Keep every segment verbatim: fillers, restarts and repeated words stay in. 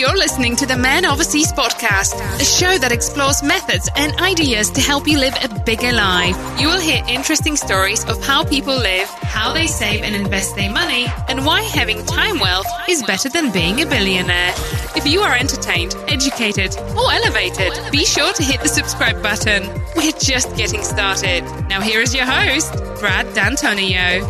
You're listening to the Man Overseas podcast, a show that explores methods and ideas to help you live a bigger life. You will hear interesting stories of how people live, how they save and invest their money, and why having time wealth is better than being a billionaire. If you are entertained, educated, or elevated, be sure to hit the subscribe button. We're just getting started. Now here is your host, Brad D'Antonio.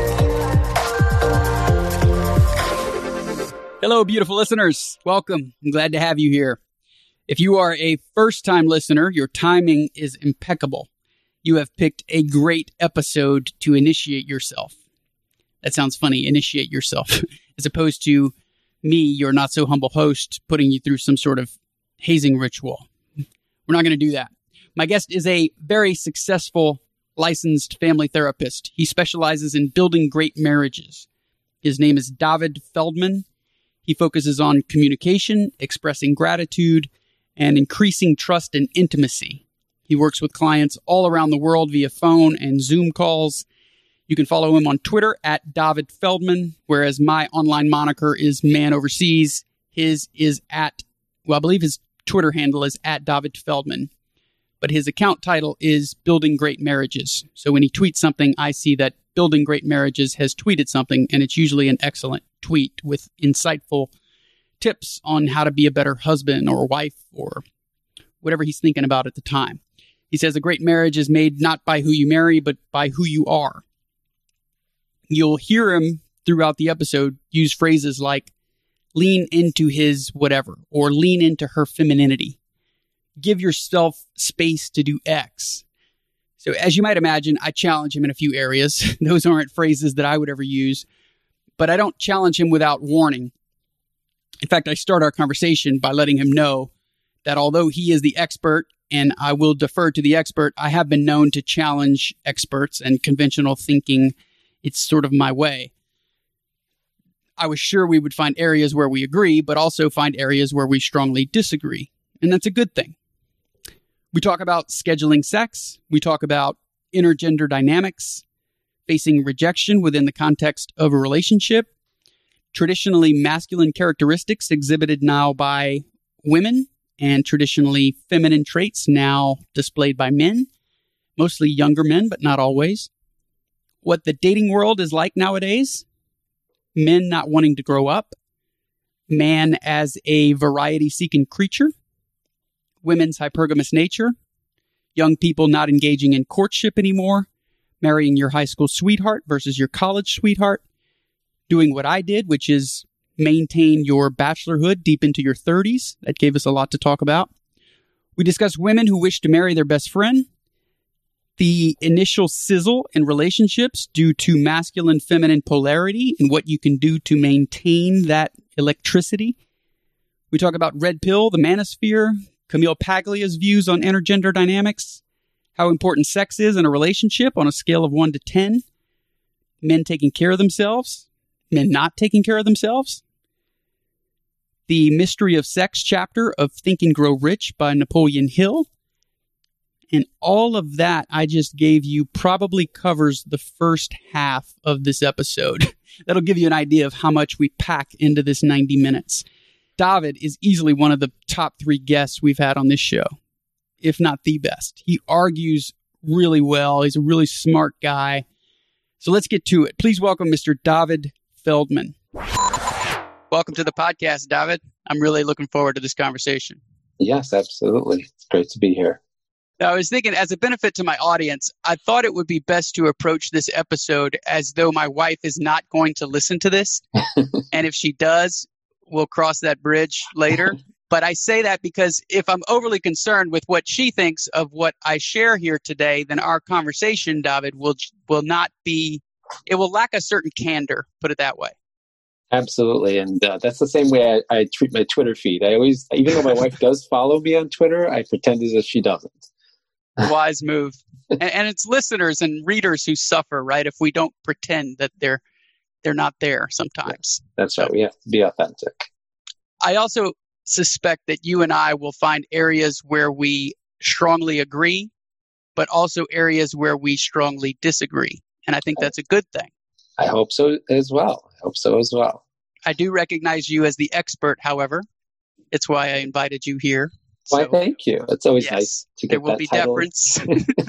Hello, beautiful listeners. Welcome. I'm glad to have you here. If you are a first-time listener, your timing is impeccable. You have picked a great episode to initiate yourself. That sounds funny, initiate yourself, as opposed to me, your not-so-humble host, putting you through some sort of hazing ritual. We're not going to do that. My guest is a very successful licensed family therapist. He specializes in building great marriages. His name is David Feldman. He focuses on communication, expressing gratitude, and increasing trust and intimacy. He works with clients all around the world via phone and Zoom calls. You can follow him on Twitter at David Feldman, whereas my online moniker is Man Overseas. His is at, well, I believe his Twitter handle is at David Feldman, but his account title is Building Great Marriages. So when he tweets something, I see that Building Great Marriages has tweeted something, and it's usually an excellent tweet with insightful tips on how to be a better husband or wife or whatever he's thinking about at the time. He says a great marriage is made not by who you marry, but by who you are. You'll hear him throughout the episode use phrases like lean into his whatever or lean into her femininity. Give yourself space to do X. So as you might imagine, I challenge him in a few areas. Those aren't phrases that I would ever use, but I don't challenge him without warning. In fact, I start our conversation by letting him know that although he is the expert and I will defer to the expert, I have been known to challenge experts and conventional thinking. It's sort of my way. I was sure we would find areas where we agree, but also find areas where we strongly disagree. And that's a good thing. We talk about scheduling sex. We talk about intergender dynamics, facing rejection within the context of a relationship, traditionally masculine characteristics exhibited now by women, and traditionally feminine traits now displayed by men, mostly younger men, but not always. What the dating world is like nowadays, men not wanting to grow up, man as a variety-seeking creature, women's hypergamous nature, young people not engaging in courtship anymore, marrying your high school sweetheart versus your college sweetheart, doing what I did, which is maintain your bachelorhood deep into your thirties. That gave us a lot to talk about. We discuss women who wish to marry their best friend, the initial sizzle in relationships due to masculine-feminine polarity and what you can do to maintain that electricity. We talk about Red Pill, the manosphere, Camille Paglia's views on intergender dynamics, how important sex is in a relationship on a scale of one to ten, men taking care of themselves, men not taking care of themselves, the Mystery of Sex chapter of Think and Grow Rich by Napoleon Hill, and all of that I just gave you probably covers the first half of this episode. That'll give you an idea of how much we pack into this ninety minutes. David is easily one of the top three guests we've had on this show, if not the best. He argues really well. He's a really smart guy. So let's get to it. Please welcome Mister David Feldman. Welcome to the podcast, David. I'm really looking forward to this conversation. Yes, absolutely. It's great to be here. Now, I was thinking, as a benefit to my audience, I thought it would be best to approach this episode as though my wife is not going to listen to this. And if she does, we'll cross that bridge later. But I say that because if I'm overly concerned with what she thinks of what I share here today, then our conversation, David, will will not be, it will lack a certain candor, put it that way. Absolutely. And uh, that's the same way I, I treat my Twitter feed. I always, even though my wife does follow me on Twitter, I pretend as if she doesn't. Wise move. And, and it's listeners and readers who suffer, right? If we don't pretend that they're they're not there sometimes. Yeah, that's right. We have to be authentic. I also suspect that you and I will find areas where we strongly agree, but also areas where we strongly disagree. And I think that's a good thing. I hope so as well. I hope so as well. I do recognize you as the expert, however. It's why I invited you here. Why, So, thank you. It's always yes, nice to get there will that be title. deference.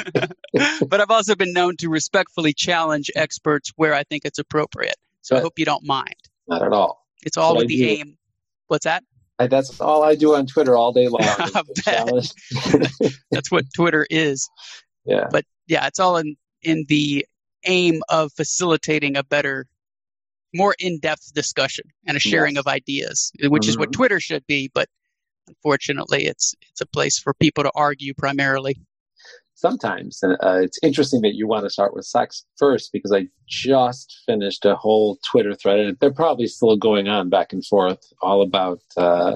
But I've also been known to respectfully challenge experts where I think it's appropriate. So I hope you don't mind. Not at all. It's all That's with the do. aim. What's that? I, that's all I do on Twitter all day long. I bet. That's what Twitter is. Yeah. But yeah, it's all in, in the aim of facilitating a better, more in-depth discussion and a sharing Yes. of ideas, which Mm-hmm. is what Twitter should be. But unfortunately, it's it's a place for people to argue primarily. Sometimes. And uh, it's interesting that you want to start with sex first, because I just finished a whole Twitter thread, and they're probably still going on back and forth, all about, uh,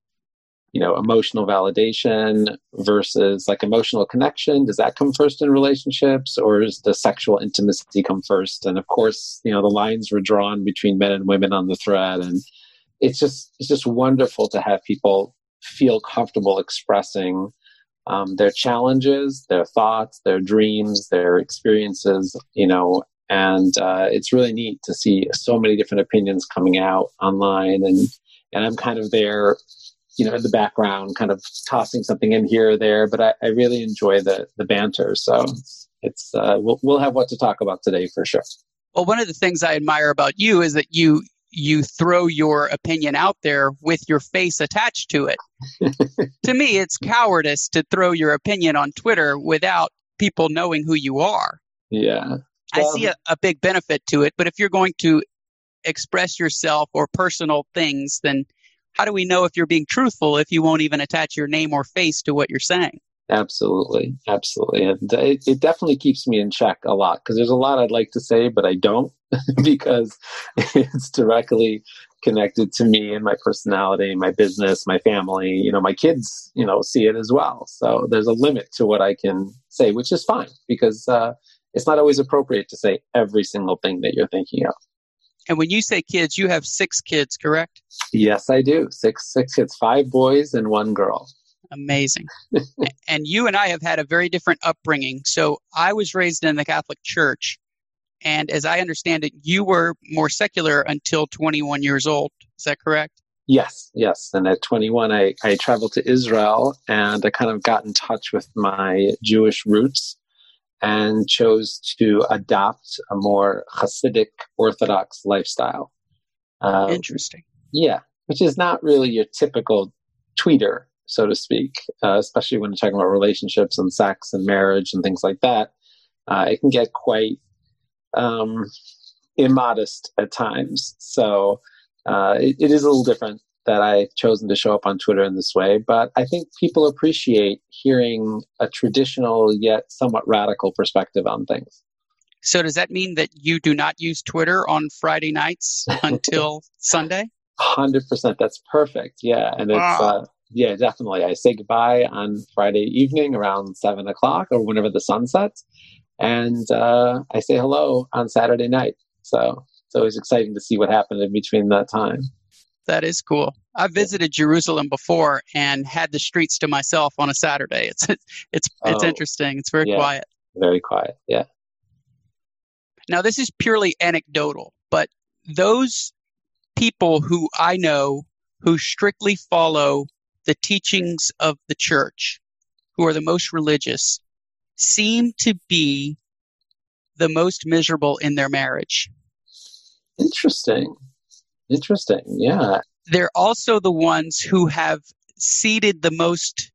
you know, emotional validation versus like emotional connection. Does that come first in relationships, or does the sexual intimacy come first? And of course, you know, the lines were drawn between men and women on the thread. And it's just, it's just wonderful to have people feel comfortable expressing um, their challenges, their thoughts, their dreams, their experiences, you know, and uh, it's really neat to see so many different opinions coming out online. And, and I'm kind of there, you know, in the background, kind of tossing something in here or there, but I, I really enjoy the, the banter. So it's, uh, we'll, we'll have what to talk about today for sure. Well, one of the things I admire about you is that you, you throw your opinion out there with your face attached to it. To me, it's cowardice to throw your opinion on Twitter without people knowing who you are. Yeah. I see a, a big benefit to it, but if you're going to express yourself or personal things, then how do we know if you're being truthful if you won't even attach your name or face to what you're saying? Absolutely. Absolutely. And it, it definitely keeps me in check a lot, because there's a lot I'd like to say, but I don't because it's directly connected to me and my personality, my business, my family. You know, my kids, you know, see it as well. So there's a limit to what I can say, which is fine, because uh, it's not always appropriate to say every single thing that you're thinking of. And when you say kids, you have six kids, correct? Yes, I do. Six, six kids, five boys and one girl. Amazing. And you and I have had a very different upbringing. So I was raised in the Catholic Church. And as I understand it, you were more secular until twenty-one years old. Is that correct? Yes, yes. And at twenty-one, I, I traveled to Israel, and I kind of got in touch with my Jewish roots and chose to adopt a more Hasidic Orthodox lifestyle. Uh, Interesting. Yeah, which is not really your typical tweeter, so to speak, uh, especially when you're talking about relationships and sex and marriage and things like that. Uh, it can get quite um, immodest at times. So uh, it, it is a little different that I've chosen to show up on Twitter in this way. But I think people appreciate hearing a traditional yet somewhat radical perspective on things. So does that mean that you do not use Twitter on Friday nights until Sunday? one hundred percent. That's perfect. Yeah. And it's, Wow. uh, yeah, definitely. I say goodbye on Friday evening around seven o'clock or whenever the sun sets. And uh, I say hello on Saturday night. So it's always exciting to see what happened in between that time. That is cool. I visited Jerusalem before and had the streets to myself on a Saturday. It's it's it's Oh, interesting. It's very yeah. quiet. Very quiet. Yeah. Now, this is purely anecdotal, but those people who I know who strictly follow the teachings of the church, who are the most religious, seem to be the most miserable in their marriage. Interesting. Interesting. Yeah. They're also the ones who have ceded the most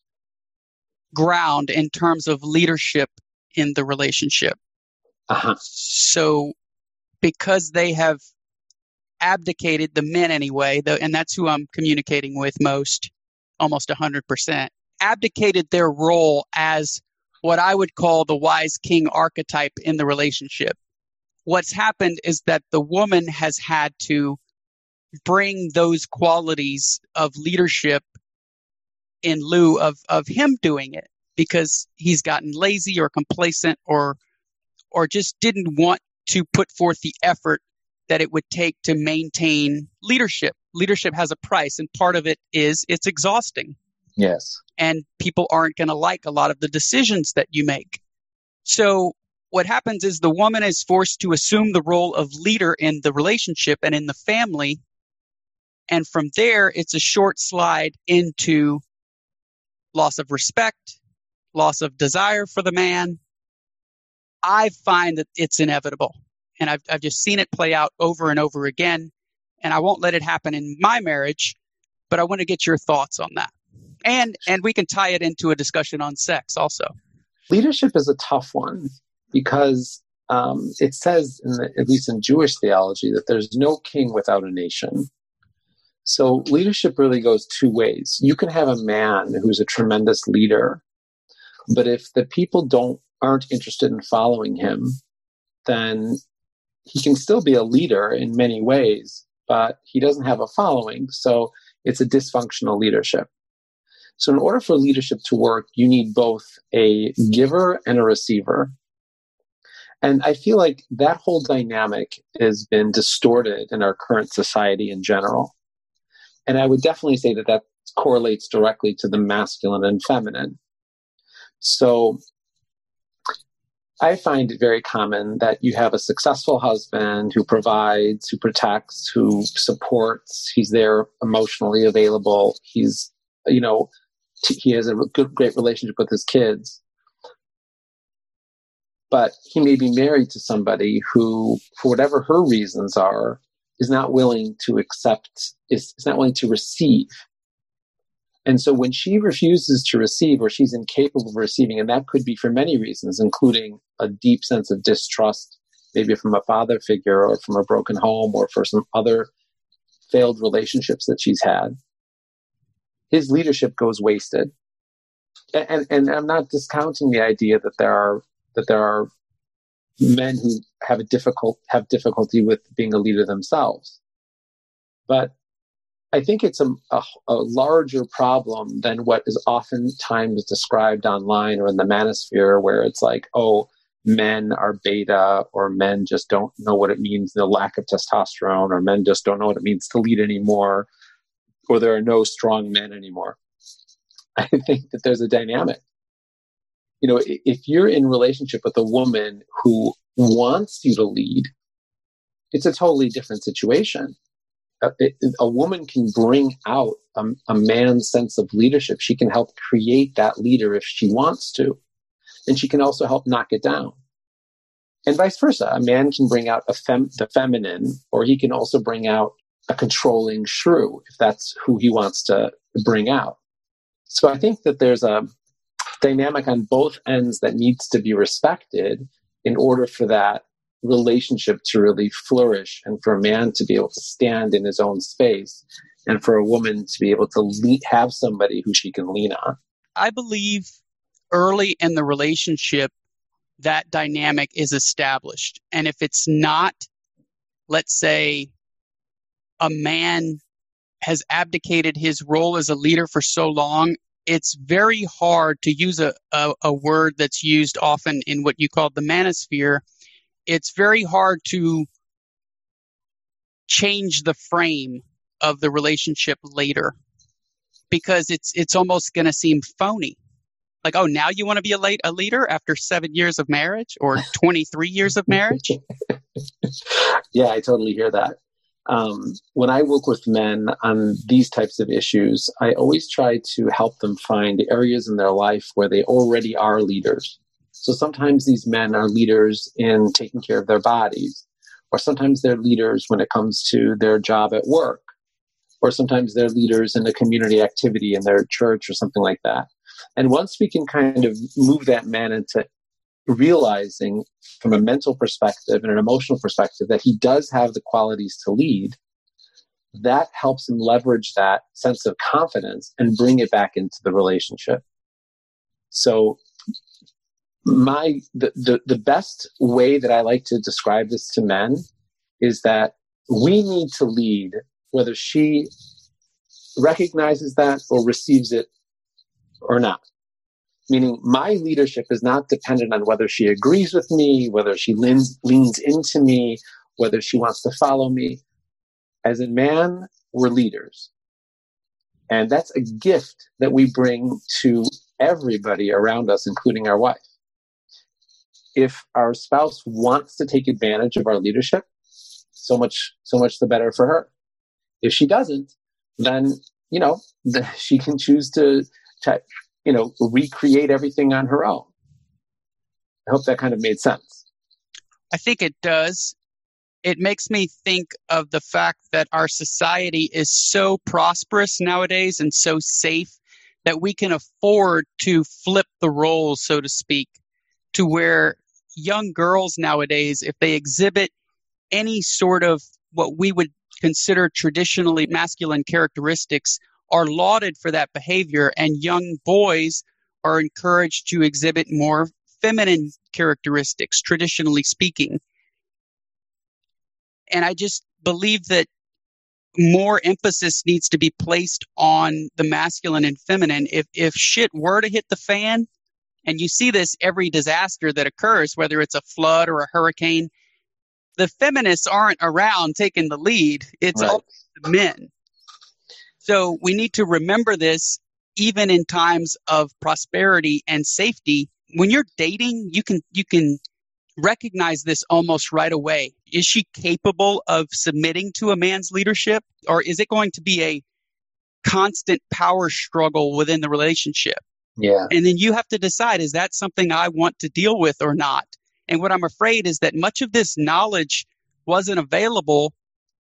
ground in terms of leadership in the relationship. Uh-huh. So because they have abdicated, the men anyway, the, and that's who I'm communicating with most, almost one hundred percent, abdicated their role as what I would call the wise king archetype in the relationship. What's happened is that the woman has had to bring those qualities of leadership in lieu of, of him doing it, because he's gotten lazy or complacent or or just didn't want to put forth the effort that it would take to maintain leadership. Leadership has a price, and part of it is it's exhausting. Yes. And people aren't going to like a lot of the decisions that you make. So what happens is the woman is forced to assume the role of leader in the relationship and in the family, And from there, it's a short slide into loss of respect, loss of desire for the man. I find that it's inevitable. And I've, I've just seen it play out over and over again. And I won't let it happen in my marriage, but I want to get your thoughts on that. And and we can tie it into a discussion on sex also. Leadership is a tough one because um, it says, in the, at least in Jewish theology, that there's no king without a nation. So leadership really goes two ways. You can have a man who's a tremendous leader, but if the people don't aren't interested in following him, then he can still be a leader in many ways, but he doesn't have a following. So it's a dysfunctional leadership. So in order for leadership to work, you need both a giver and a receiver. And I feel like that whole dynamic has been distorted in our current society in general. And I would definitely say that that correlates directly to the masculine and feminine. So I find it very common that you have a successful husband who provides, who protects, who supports. He's there emotionally available. He's, you know, t- he has a good, great relationship with his kids. But he may be married to somebody who, for whatever her reasons are, is not willing to accept, is, is not willing to receive. And so when she refuses to receive, or she's incapable of receiving, and that could be for many reasons, including a deep sense of distrust, maybe from a father figure or from a broken home or for some other failed relationships that she's had, his leadership goes wasted. And, and, and I'm not discounting the idea that there are that there are men who have a difficult have difficulty with being a leader themselves, but I think it's a, a, a larger problem than what is oftentimes described online or in the manosphere, where it's like, oh, men are beta, or men just don't know what it means, the lack of testosterone, or men just don't know what it means to lead anymore, or there are no strong men anymore. I think that there's a dynamic. You know, if you're in relationship with a woman who wants you to lead, it's a totally different situation. A, a woman can bring out a, a man's sense of leadership. She can help create that leader if she wants to. And she can also help knock it down. And vice versa. A man can bring out a fem, the feminine, or he can also bring out a controlling shrew, if that's who he wants to bring out. So I think that there's a dynamic on both ends that needs to be respected in order for that relationship to really flourish, and for a man to be able to stand in his own space, and for a woman to be able to lead, have somebody who she can lean on. I believe early in the relationship, that dynamic is established. And if it's not, let's say a man has abdicated his role as a leader for so long, it's very hard to use a, a, a word that's used often in what you call the manosphere. It's very hard to change the frame of the relationship later, because it's it's almost going to seem phony. Like, oh, now you want to be a, late, a leader after seven years of marriage or twenty-three years of marriage? Yeah, I totally hear that. Um, when I work with men on these types of issues, I always try to help them find areas in their life where they already are leaders. So sometimes these men are leaders in taking care of their bodies, or sometimes they're leaders when it comes to their job at work, or sometimes they're leaders in a community activity in their church or something like that. And once we can kind of move that man into realizing from a mental perspective and an emotional perspective that he does have the qualities to lead, that helps him leverage that sense of confidence and bring it back into the relationship. So my the, the, the best way that I like to describe this to men is that we need to lead, whether she recognizes that or receives it or not. Meaning my leadership is not dependent on whether she agrees with me, whether she leans, leans into me, whether she wants to follow me. As a man, we're leaders. And that's a gift that we bring to everybody around us, including our wife. If our spouse wants to take advantage of our leadership, so much, so much the better for her. If she doesn't, then, you know, the, she can choose to, to, you know, recreate everything on her own. I hope that kind of made sense. I think it does. It makes me think of the fact that our society is so prosperous nowadays and so safe that we can afford to flip the roles, so to speak, to where young girls nowadays, if they exhibit any sort of what we would consider traditionally masculine characteristics, are lauded for that behavior, and young boys are encouraged to exhibit more feminine characteristics, traditionally speaking. And I just believe that more emphasis needs to be placed on the masculine and feminine. If if shit were to hit the fan, and you see this every disaster that occurs, whether it's a flood or a hurricane, the feminists aren't around taking the lead. It's right. all the men. So we need to remember this even in times of prosperity and safety. When you're dating, you can you can recognize this almost right away. Is she capable of submitting to a man's leadership, or is it going to be a constant power struggle within the relationship? Yeah. And then you have to decide, is that something I want to deal with or not? And what I'm afraid is that much of this knowledge wasn't available.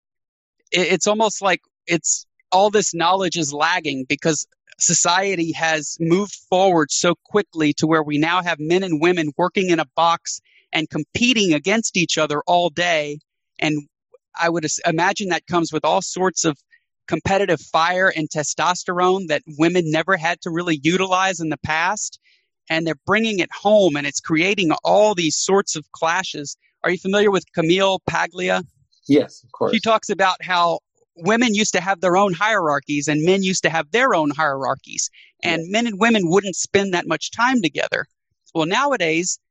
It's almost like it's all this knowledge is lagging because society has moved forward so quickly to where we now have men and women working in a box and competing against each other all day. And I would imagine that comes with all sorts of competitive fire and testosterone that women never had to really utilize in the past. And they're bringing it home, and it's creating all these sorts of clashes. Are you familiar with Camille Paglia? Yes, of course. She talks about how women used to have their own hierarchies and men used to have their own hierarchies. And yeah. men and women wouldn't spend that much time together. Well, nowadays,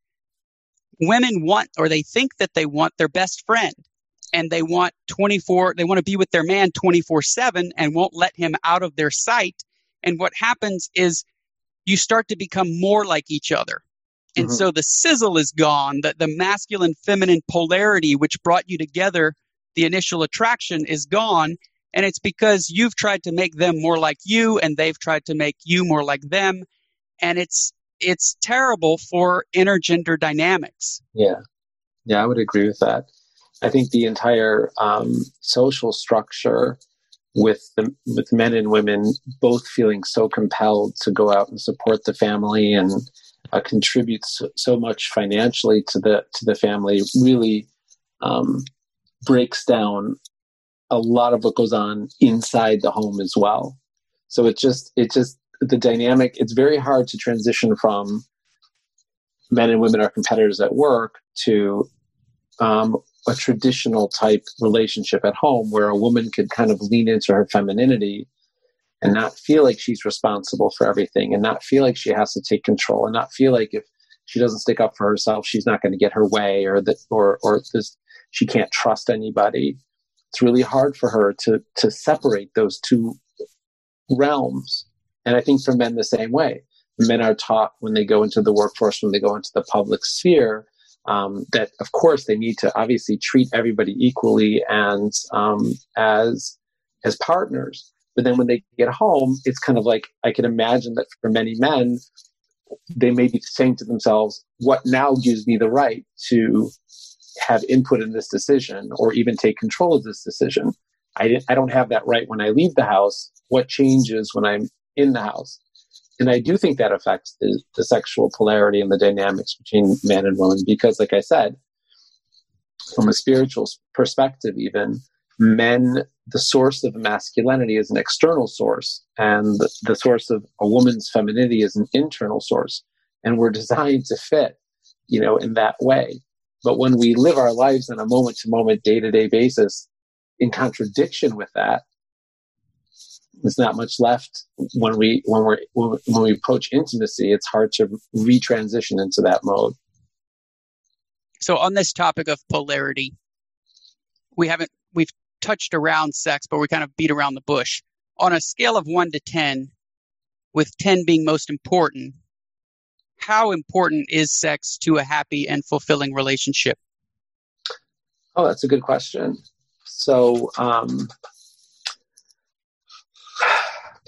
women want, or they think that they want their best friend, and they want twenty-four, they want to be with their man twenty-four seven and won't let him out of their sight. And what happens is you start to become more like each other. And mm-hmm. so the sizzle is gone, the, the masculine feminine polarity, which brought you together, the initial attraction is gone. And it's because you've tried to make them more like you, and they've tried to make you more like them. And it's, it's terrible for intergender dynamics. Yeah. Yeah, I would agree with that. I think the entire um, social structure with the, with men and women both feeling so compelled to go out and support the family and uh, contribute so, so much financially to the to the family really um, breaks down a lot of what goes on inside the home as well. So it just it just the dynamic. It's very hard to transition from men and women are competitors at work to um, a traditional type relationship at home where a woman could kind of lean into her femininity and not feel like she's responsible for everything, and not feel like she has to take control, and not feel like if she doesn't stick up for herself, she's not going to get her way, or that, or, or this, she can't trust anybody. It's really hard for her to, to separate those two realms. And I think for men the same way. Men are taught when they go into the workforce, when they go into the public sphere, Um, that of course they need to obviously treat everybody equally and um, as as partners. But then when they get home, it's kind of like, I can imagine that for many men, they may be saying to themselves, what now gives me the right to have input in this decision or even take control of this decision? I, I don't have that right when I leave the house. What changes when I'm in the house? And I do think that affects the, the sexual polarity and the dynamics between men and women, because, like I said, from a spiritual perspective, even men, the source of masculinity is an external source, and the, the source of a woman's femininity is an internal source. And we're designed to fit, you know, in that way. But when we live our lives on a moment-to-moment, day-to-day basis in contradiction with that, there's not much left when we when we when we approach intimacy. It's hard to retransition into that mode. So, on this topic of polarity, we haven't we've touched around sex, but we kind of beat around the bush. On a scale of one to ten, with ten being most important, how important is sex to a happy and fulfilling relationship? Oh, that's a good question. So. Um,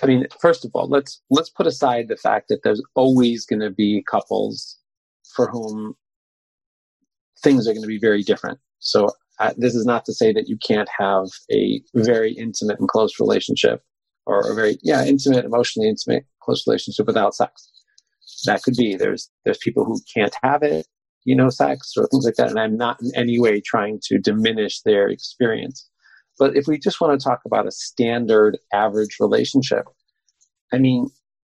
I mean, first of all, let's let's put aside the fact that there's always going to be couples for whom things are going to be very different. So uh, this is not to say that you can't have a very intimate and close relationship, or a very yeah intimate, emotionally intimate, close relationship without sex. That could be. There's there's people who can't have it, you know, sex or things like that. And I'm not in any way trying to diminish their experience. But if we just want to talk about a standard average relationship, I mean,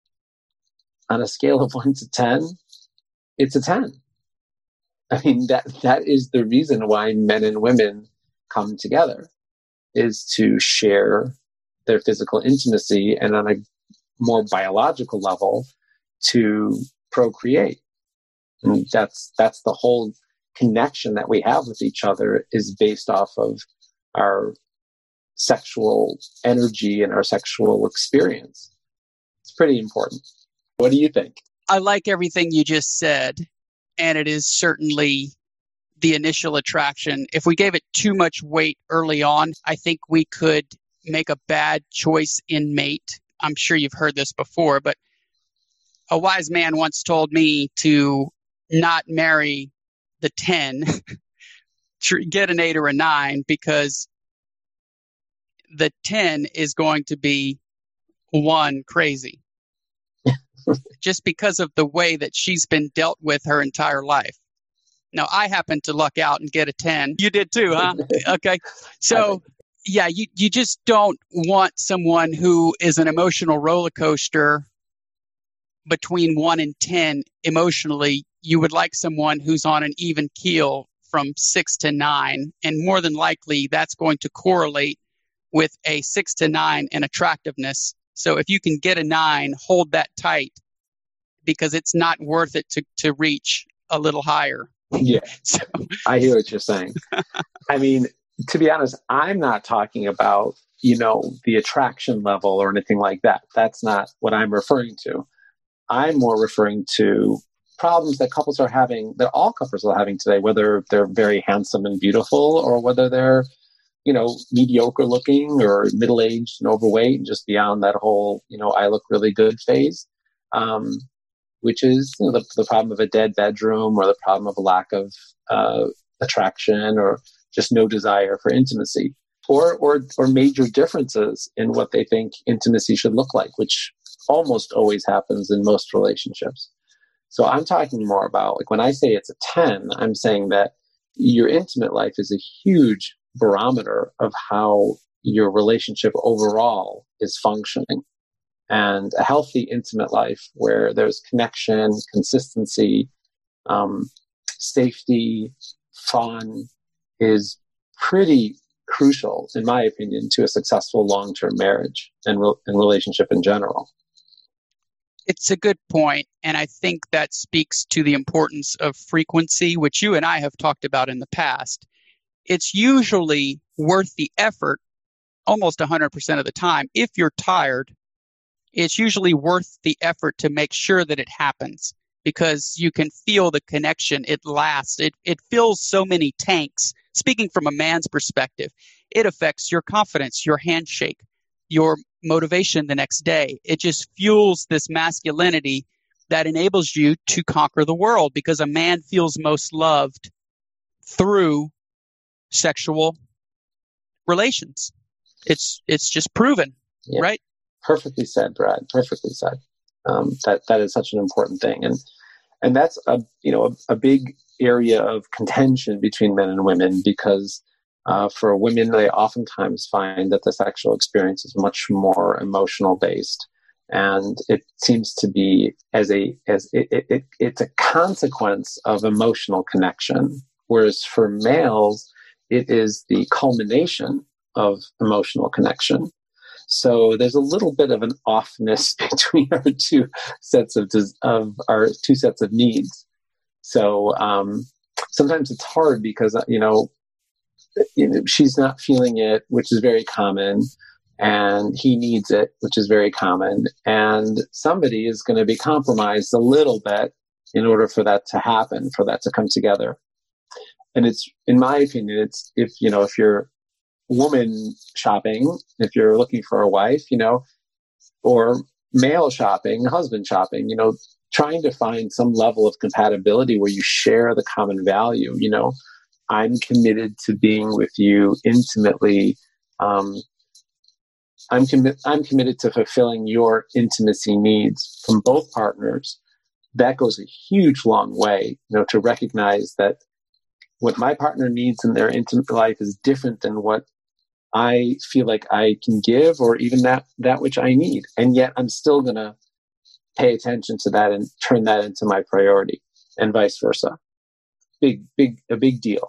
on a scale of one to ten, it's a ten. I mean, that that is the reason why men and women come together, is to share their physical intimacy, and on a more biological level, to procreate. And that's that's the whole connection that we have with each other, is based off of our sexual energy and our sexual experience. It's pretty important. What do you think? I like everything you just said, and it is certainly the initial attraction. If we gave it too much weight early on, I think we could make a bad choice in mate. I'm sure you've heard this before, but a wise man once told me to not marry the ten, get an eight or a nine, because the ten is going to be one crazy. Just because of the way that she's been dealt with her entire life. Now, I happened to luck out and get a ten. You did too, huh? Okay. So, yeah, you, you just don't want someone who is an emotional roller coaster between one and ten emotionally. You would like someone who's on an even keel from six to nine. And more than likely, that's going to correlate with a six to nine in attractiveness. So if you can get a nine, hold that tight, because it's not worth it to, to reach a little higher. Yeah, so. I hear what you're saying. I mean, to be honest, I'm not talking about, you know, the attraction level or anything like that. That's not what I'm referring to. I'm more referring to problems that couples are having, that all couples are having today, whether they're very handsome and beautiful, or whether they're, you know, mediocre looking or middle-aged and overweight and just beyond that whole, you know, I look really good phase, um, which is, you know, the, the problem of a dead bedroom, or the problem of a lack of uh, attraction, or just no desire for intimacy, or, or, or major differences in what they think intimacy should look like, which almost always happens in most relationships. So I'm talking more about, like, when I say it's a ten, I'm saying that your intimate life is a huge barometer of how your relationship overall is functioning. And a healthy intimate life where there's connection, consistency, um, safety, fun, is pretty crucial, in my opinion, to a successful long-term marriage and, re- and relationship in general. It's a good point, and I think that speaks to the importance of frequency, which you and I have talked about in the past. It's usually worth the effort almost one hundred percent of the time. If you're tired, it's usually worth the effort to make sure that it happens, because you can feel the connection. It lasts. It, it fills so many tanks. Speaking from a man's perspective, it affects your confidence, your handshake, your motivation the next day. It just fuels this masculinity that enables you to conquer the world, because a man feels most loved through sexual relations. It's it's just proven, yeah. Right? Perfectly said, Brad. Perfectly said. Um, that that is such an important thing, and and that's a you know a, a big area of contention between men and women, because uh, for women, they oftentimes find that the sexual experience is much more emotional based, and it seems to be as a as it, it, it it's a consequence of emotional connection, whereas for males, it is the culmination of emotional connection. So there's a little bit of an offness between our two sets of of our two sets of needs. So um, sometimes it's hard because you know, you know she's not feeling it, which is very common, and he needs it, which is very common, and somebody is going to be compromised a little bit in order for that to happen, for that to come together. And it's, in my opinion, it's if you know if you're woman shopping, if you're looking for a wife, you know, or male shopping, husband shopping, you know, trying to find some level of compatibility where you share the common value. You know, I'm committed to being with you intimately. Um, I'm commi- I'm committed to fulfilling your intimacy needs from both partners. That goes a huge, long way, you know, to recognize that what my partner needs in their intimate life is different than what I feel like I can give, or even that, that which I need. And yet I'm still going to pay attention to that and turn that into my priority, and vice versa. Big, big, a big deal.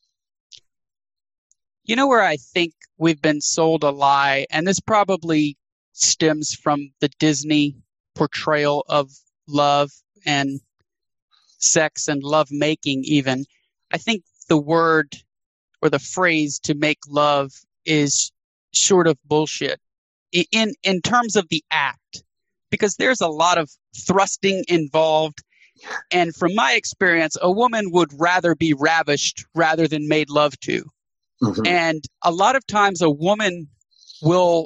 You know where I think we've been sold a lie, and this probably stems from the Disney portrayal of love and sex and love making even. I think the word or the phrase to make love is sort of bullshit in, in terms of the act, because there's a lot of thrusting involved. And from my experience, a woman would rather be ravished rather than made love to. Mm-hmm. And a lot of times a woman will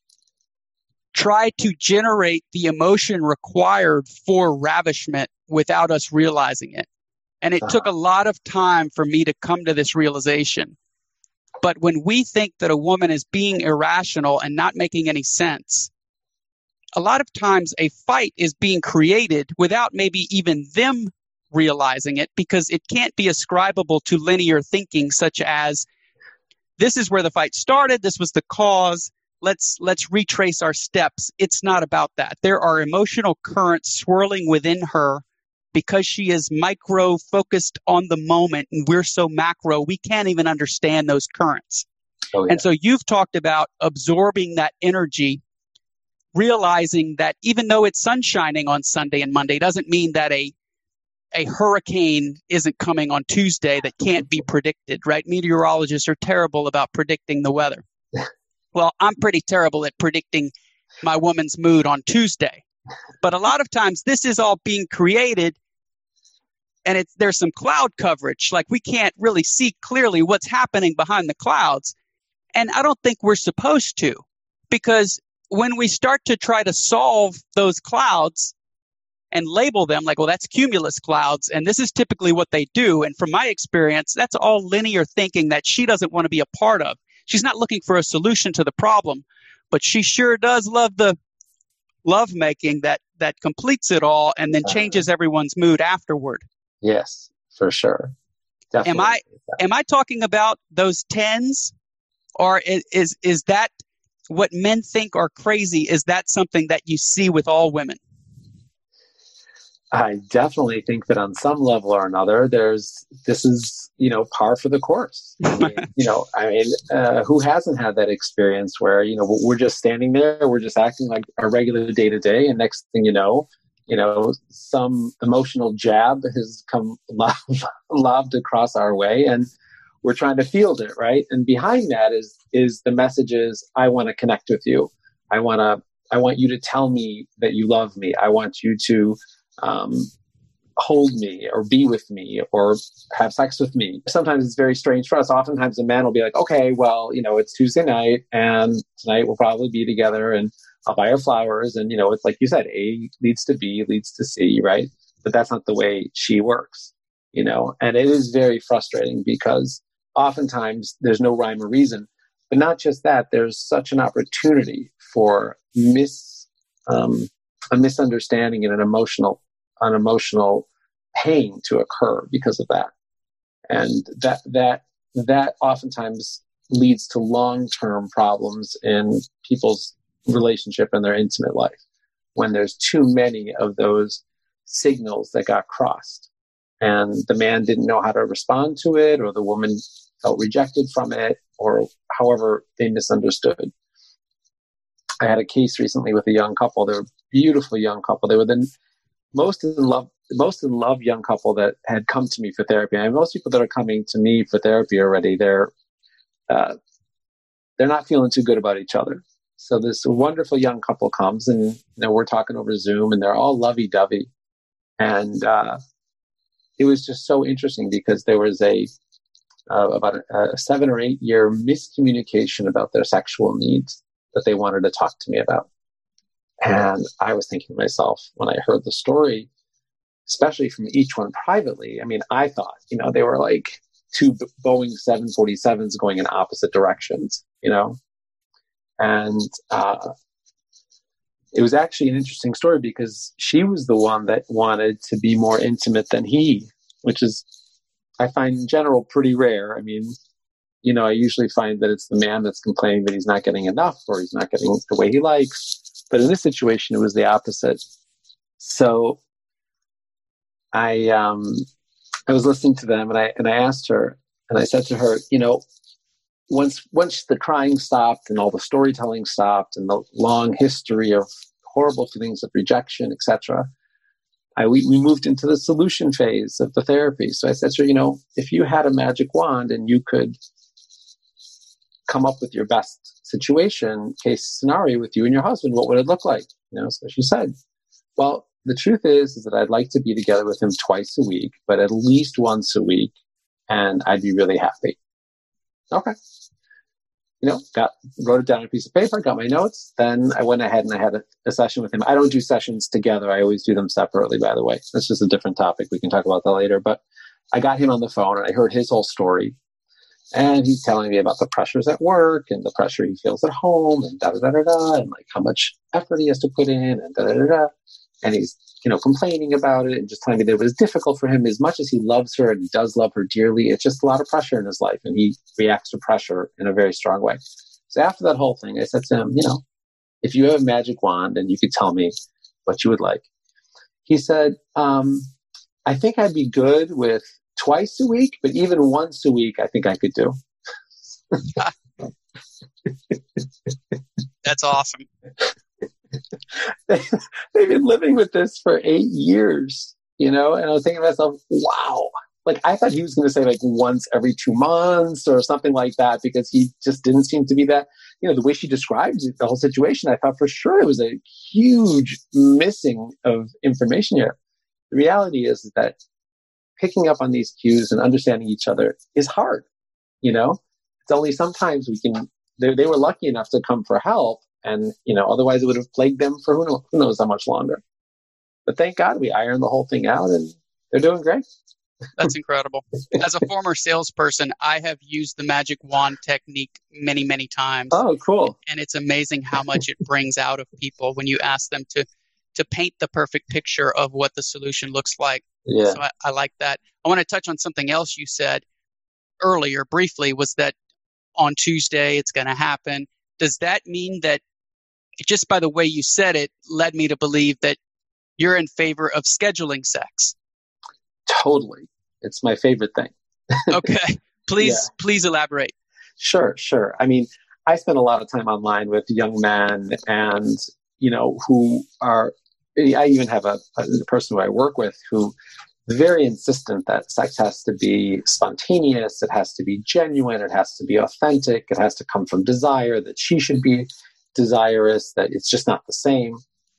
try to generate the emotion required for ravishment without us realizing it. And it uh-huh. took a lot of time for me to come to this realization. But when we think that a woman is being irrational and not making any sense, a lot of times a fight is being created without maybe even them realizing it, because it can't be ascribable to linear thinking, such as, this is where the fight started, this was the cause, let's let's retrace our steps. It's not about that. There are emotional currents swirling within her because she is micro focused on the moment, and we're so macro, we can't even understand those currents. Oh, yeah. And so you've talked about absorbing that energy, realizing that even though it's sun shining on Sunday and Monday, doesn't mean that a a hurricane isn't coming on Tuesday that can't be predicted, right? Meteorologists are terrible about predicting the weather. Well, I'm pretty terrible at predicting my woman's mood on Tuesday. But a lot of times this is all being created, and it's, there's some cloud coverage. Like, we can't really see clearly what's happening behind the clouds. And I don't think we're supposed to, because when we start to try to solve those clouds and label them like, well, that's cumulus clouds, and this is typically what they do. And from my experience, that's all linear thinking that she doesn't want to be a part of. She's not looking for a solution to the problem, but she sure does love the love making that, that completes it all and then changes everyone's mood afterward. Yes, for sure. Definitely. Am I, am I talking about those tens, or is, is, is that what men think are crazy? Is that something that you see with all women? I definitely think that on some level or another, there's, this is, you know, par for the course. I mean, you know, I mean, uh, who hasn't had that experience where, you know, we're just standing there, we're just acting like our regular day to day. And next thing you know, you know, some emotional jab has come lobbed, lobbed across our way, and we're trying to field it. Right. And behind that is, is the messages, I want to connect with you. I want to, I want you to tell me that you love me. I want you to, um, hold me or be with me or have sex with me. Sometimes it's very strange for us. Oftentimes a man will be like, okay, well, you know, it's Tuesday night and tonight we'll probably be together and I'll buy her flowers. And, you know, it's like you said, A leads to B leads to C, right? But that's not the way she works, you know, and it is very frustrating because oftentimes there's no rhyme or reason. But not just that, there's such an opportunity for mis, um, a misunderstanding and an emotional an emotional pain to occur because of that. And that, that, that oftentimes leads to long-term problems in people's relationship and their intimate life when there's too many of those signals that got crossed and the man didn't know how to respond to it, or the woman felt rejected from it, or however they misunderstood. I had a case recently with a young couple. They were a beautiful young couple. They were the most in love, most in love young couple that had come to me for therapy. And most people that are coming to me for therapy already, they're uh, they're not feeling too good about each other. So this wonderful young couple comes, and you know we're talking over Zoom, and they're all lovey-dovey. And uh, it was just so interesting because there was a uh, about a, a seven or eight year miscommunication about their sexual needs that they wanted to talk to me about. And I was thinking to myself when I heard the story, especially from each one privately, I mean, I thought, you know, they were like two Boeing seven forty-sevens going in opposite directions, you know? And uh, it was actually an interesting story because she was the one that wanted to be more intimate than he, which is, I find in general pretty rare. I mean, you know, I usually find that it's the man that's complaining that he's not getting enough or he's not getting the way he likes. But in this situation, it was the opposite. So I um, I was listening to them and I and I asked her and I said to her, you know, once once the crying stopped and all the storytelling stopped and the long history of horrible feelings of rejection, et cetera, I we, we moved into the solution phase of the therapy. So I said to her, you know, if you had a magic wand and you could come up with your best situation case scenario with you and your husband, what would it look like? You know, so she said, well, the truth is, is that I'd like to be together with him twice a week, but at least once a week, and I'd be really happy. Okay. You know, got wrote it down on a piece of paper, got my notes. Then I went ahead and I had a, a session with him. I don't do sessions together. I always do them separately, by the way. That's just a different topic. We can talk about that later. But I got him on the phone and I heard his whole story. And he's telling me about the pressures at work and the pressure he feels at home and da da da da da, and like how much effort he has to put in and da da da da. And he's, you know, complaining about it and just telling me that it was difficult for him as much as he loves her and he does love her dearly. It's just a lot of pressure in his life and he reacts to pressure in a very strong way. So after that whole thing, I said to him, you know, if you have a magic wand and you could tell me what you would like. He said, um, I think I'd be good with twice a week, but even once a week, I think I could do. That's awesome. they, they've been living with this for eight years, you know, and I was thinking to myself, wow. Like, I thought he was going to say like once every two months or something like that, because he just didn't seem to be that, you know, the way she described it, the whole situation, I thought for sure it was a huge missing of information here. The reality is that picking up on these cues and understanding each other is hard. You know, it's only sometimes we can, they, they were lucky enough to come for help and, you know, otherwise it would have plagued them for who knows, who knows how much longer. But thank God we ironed the whole thing out and they're doing great. That's incredible. As a former salesperson, I have used the magic wand technique many, many times. Oh, cool. And it's amazing how much it brings out of people when you ask them to, to paint the perfect picture of what the solution looks like. Yeah. So I, I like that. I want to touch on something else you said earlier briefly, was that on Tuesday it's going to happen. Does that mean that, just by the way you said it, led me to believe that you're in favor of scheduling sex? Totally. It's my favorite thing. Okay. Please, yeah. please elaborate. Sure, sure. I mean, I spend a lot of time online with young men and, you know, who are, I even have a, a person who I work with who is very insistent that sex has to be spontaneous, it has to be genuine, it has to be authentic, it has to come from desire, that she should be desirous, that it's just not the same.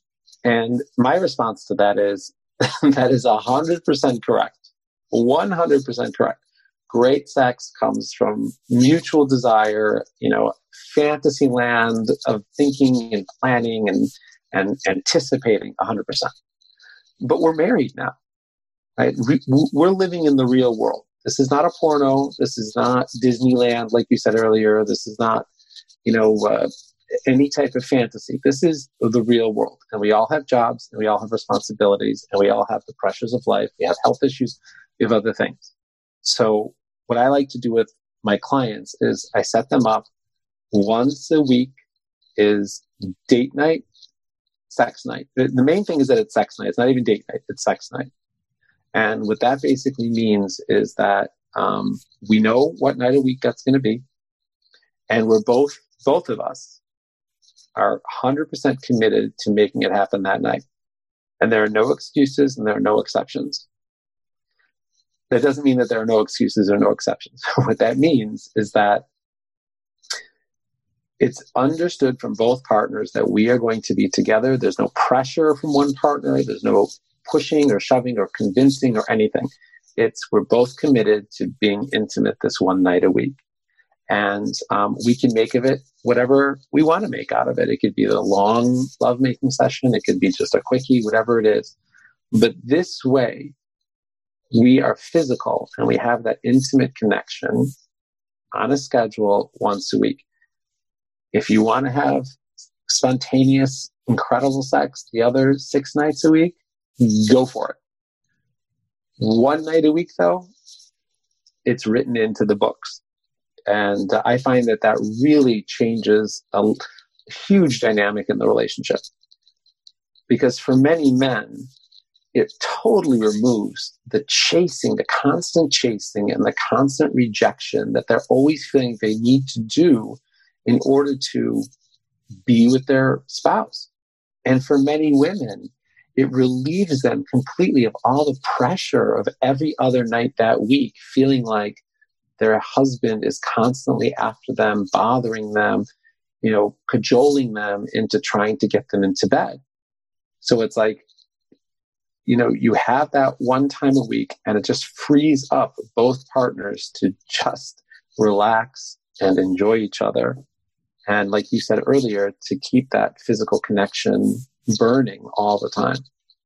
And my response to that is, that is one hundred percent correct. one hundred percent correct. Great sex comes from mutual desire, you know, fantasy land of thinking and planning and, and anticipating one hundred percent. But we're married now, right? We, we're living in the real world. This is not a porno. This is not Disneyland, like you said earlier. This is not, you know, uh, any type of fantasy. This is the real world. And we all have jobs and we all have responsibilities and we all have the pressures of life. We have health issues. We have other things. So what I like to do with my clients is I set them up once a week is date night, sex night. The, the main thing is that it's sex night. It's not even date night. It's sex night. And what that basically means is that um, we know what night a week that's going to be. And we're both, both of us, are one hundred percent committed to making it happen that night. And there are no excuses and there are no exceptions. That doesn't mean that there are no excuses or no exceptions. What that means is that it's understood from both partners that we are going to be together. There's no pressure from one partner. There's no pushing or shoving or convincing or anything. It's we're both committed to being intimate this one night a week. And um, we can make of it whatever we want to make out of it. It could be a long lovemaking session. It could be just a quickie, whatever it is. But this way, we are physical and we have that intimate connection on a schedule once a week. If you want to have spontaneous, incredible sex the other six nights a week, go for it. One night a week, though, it's written into the books. And uh, I find that that really changes a huge dynamic in the relationship. Because for many men, it totally removes the chasing, the constant chasing and the constant rejection that they're always feeling they need to do in order to be with their spouse. And for many women, it relieves them completely of all the pressure of every other night that week, feeling like their husband is constantly after them, bothering them, you know, cajoling them into trying to get them into bed. So it's like, you know, you have that one time a week and it just frees up both partners to just relax and enjoy each other. And like you said earlier, to keep that physical connection burning all the time.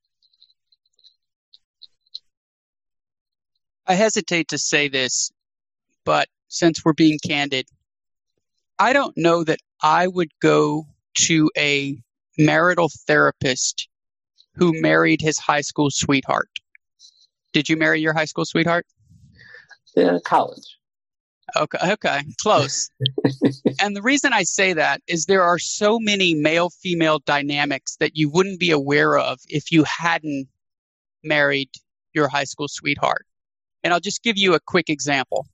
I hesitate to say this, but since we're being candid, I don't know that I would go to a marital therapist who married his high school sweetheart. Did you marry your high school sweetheart? Yeah, college. Okay, okay, close. And the reason I say that is there are so many male-female dynamics that you wouldn't be aware of if you hadn't married your high school sweetheart. And I'll just give you a quick example.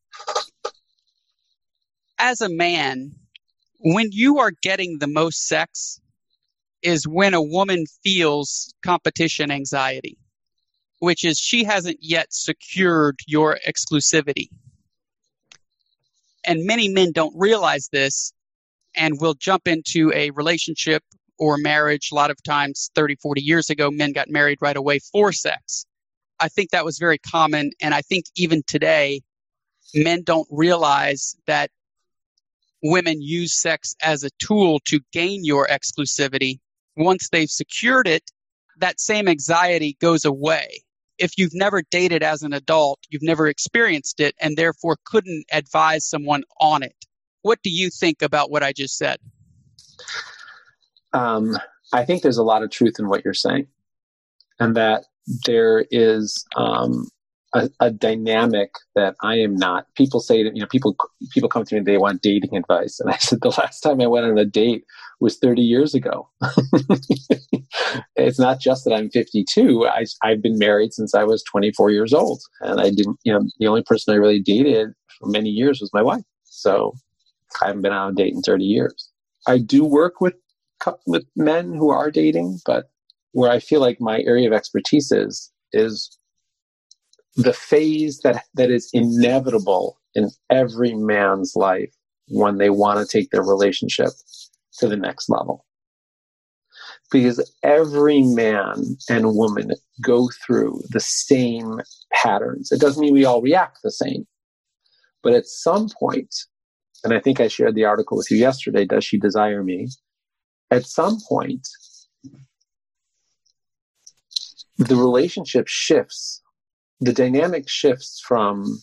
As a man, when you are getting the most sex is when a woman feels competition anxiety, which is she hasn't yet secured your exclusivity. And many men don't realize this and will jump into a relationship or marriage. A lot of times, thirty, forty years ago, men got married right away for sex. I think that was very common. And I think even today, men don't realize that women use sex as a tool to gain your exclusivity. Once they've secured it, that same anxiety goes away. If you've never dated as an adult, you've never experienced it, and therefore couldn't advise someone on it. What do you think about what I just said? Um, I think there's a lot of truth in what you're saying, and that there is um, a, a dynamic that I am not. People say that, you know, people people come to me and they want dating advice, and I said the last time I went on a date was thirty years ago. It's not just that I'm fifty-two. I, I've been married since I was twenty-four years old, and I didn't. You know, the only person I really dated for many years was my wife. So I haven't been on a date in thirty years. I do work with with men who are dating, but where I feel like my area of expertise is is the phase that that is inevitable in every man's life when they want to take their relationship to the next level. Because every man and woman go through the same patterns. It doesn't mean we all react the same. But at some point, and I think I shared the article with you yesterday, Does She Desire Me? At some point, the relationship shifts. The dynamic shifts from,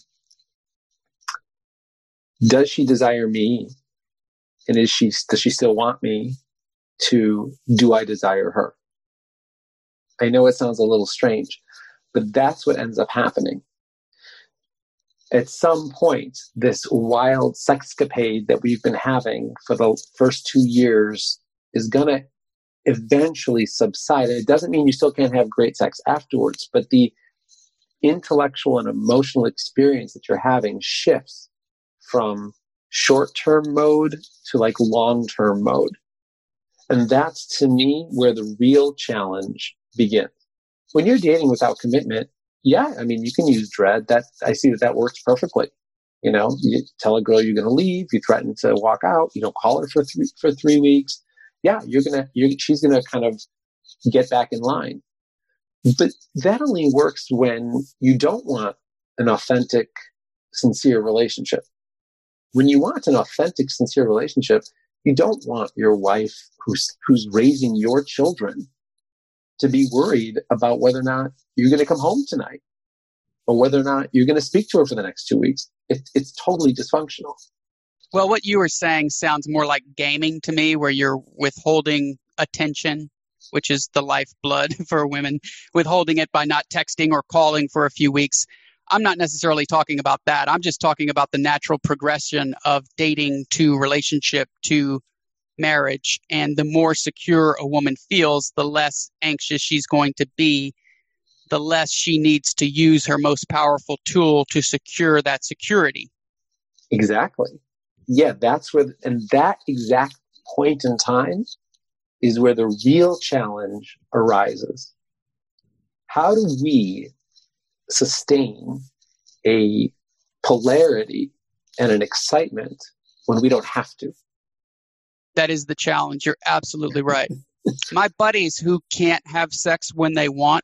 does she desire me? And is she, does she still want me? To, do I desire her? I know it sounds a little strange, but that's what ends up happening. At some point, this wild sexcapade that we've been having for the first two years is going to eventually subside. It doesn't mean you still can't have great sex afterwards, but the intellectual and emotional experience that you're having shifts from short-term mode to like long-term mode. And that's, to me, where the real challenge begins. When you're dating without commitment, yeah, I mean, you can use dread. That I see that that works perfectly. You know, you tell a girl you're going to leave, you threaten to walk out, you don't call her for three for three weeks. Yeah, you're gonna, you're, she's gonna kind of get back in line. But that only works when you don't want an authentic, sincere relationship. when you want an authentic, sincere relationship, you don't want your wife who's who's raising your children to be worried about whether or not you're going to come home tonight or whether or not you're going to speak to her for the next two weeks. It, it's totally dysfunctional. Well, what you were saying sounds more like gaming to me, where you're withholding attention, which is the lifeblood for women, withholding it by not texting or calling for a few weeks. I'm not necessarily talking about that. I'm just talking about the natural progression of dating to relationship to marriage. And the more secure a woman feels, the less anxious she's going to be, the less she needs to use her most powerful tool to secure that security. Exactly. Yeah, that's where, and that exact point in time is where the real challenge arises. How do we sustain a polarity and an excitement when we don't have to? That is the challenge. You're absolutely right. My buddies who can't have sex when they want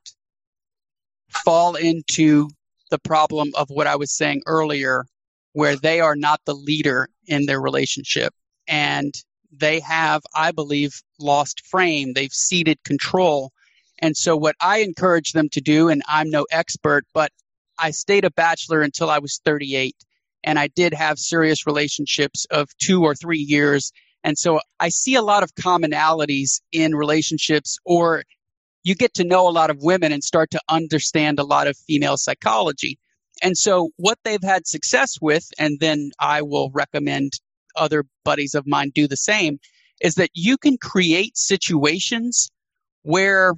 fall into the problem of what I was saying earlier, where they are not the leader in their relationship. And they have, I believe, lost frame. They've ceded control. And so what I encourage them to do, and I'm no expert, but I stayed a bachelor until I was thirty-eight. And I did have serious relationships of two or three years. And so I see a lot of commonalities in relationships, or you get to know a lot of women and start to understand a lot of female psychology. And so what they've had success with, and then I will recommend other buddies of mine do the same, is that you can create situations where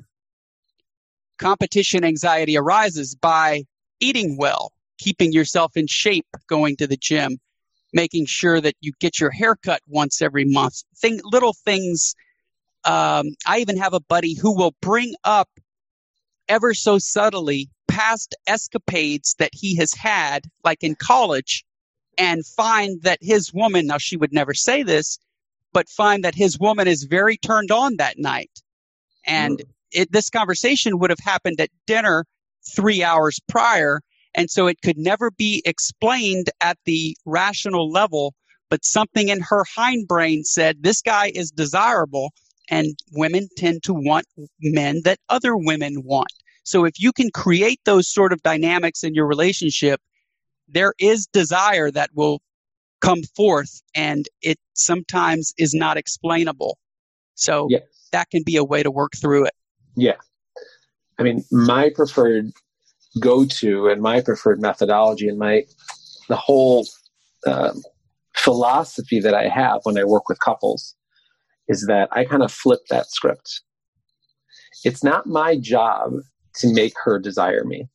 competition anxiety arises by eating well, keeping yourself in shape, going to the gym, making sure that you get your hair cut once every month. Thing, little things. Um, I even have a buddy who will bring up ever so subtly past escapades that he has had, like in college, and find that his woman, now she would never say this, but find that his woman is very turned on that night. And mm. it, this conversation would have happened at dinner three hours prior. And so it could never be explained at the rational level, but something in her hindbrain said, this guy is desirable, and women tend to want men that other women want. So if you can create those sort of dynamics in your relationship, there is desire that will come forth, and it sometimes is not explainable. So yes. That can be a way to work through it. Yeah. I mean, my preferred go-to and my preferred methodology and my the whole uh, philosophy that I have when I work with couples is that I kind of flip that script. It's not my job to make her desire me.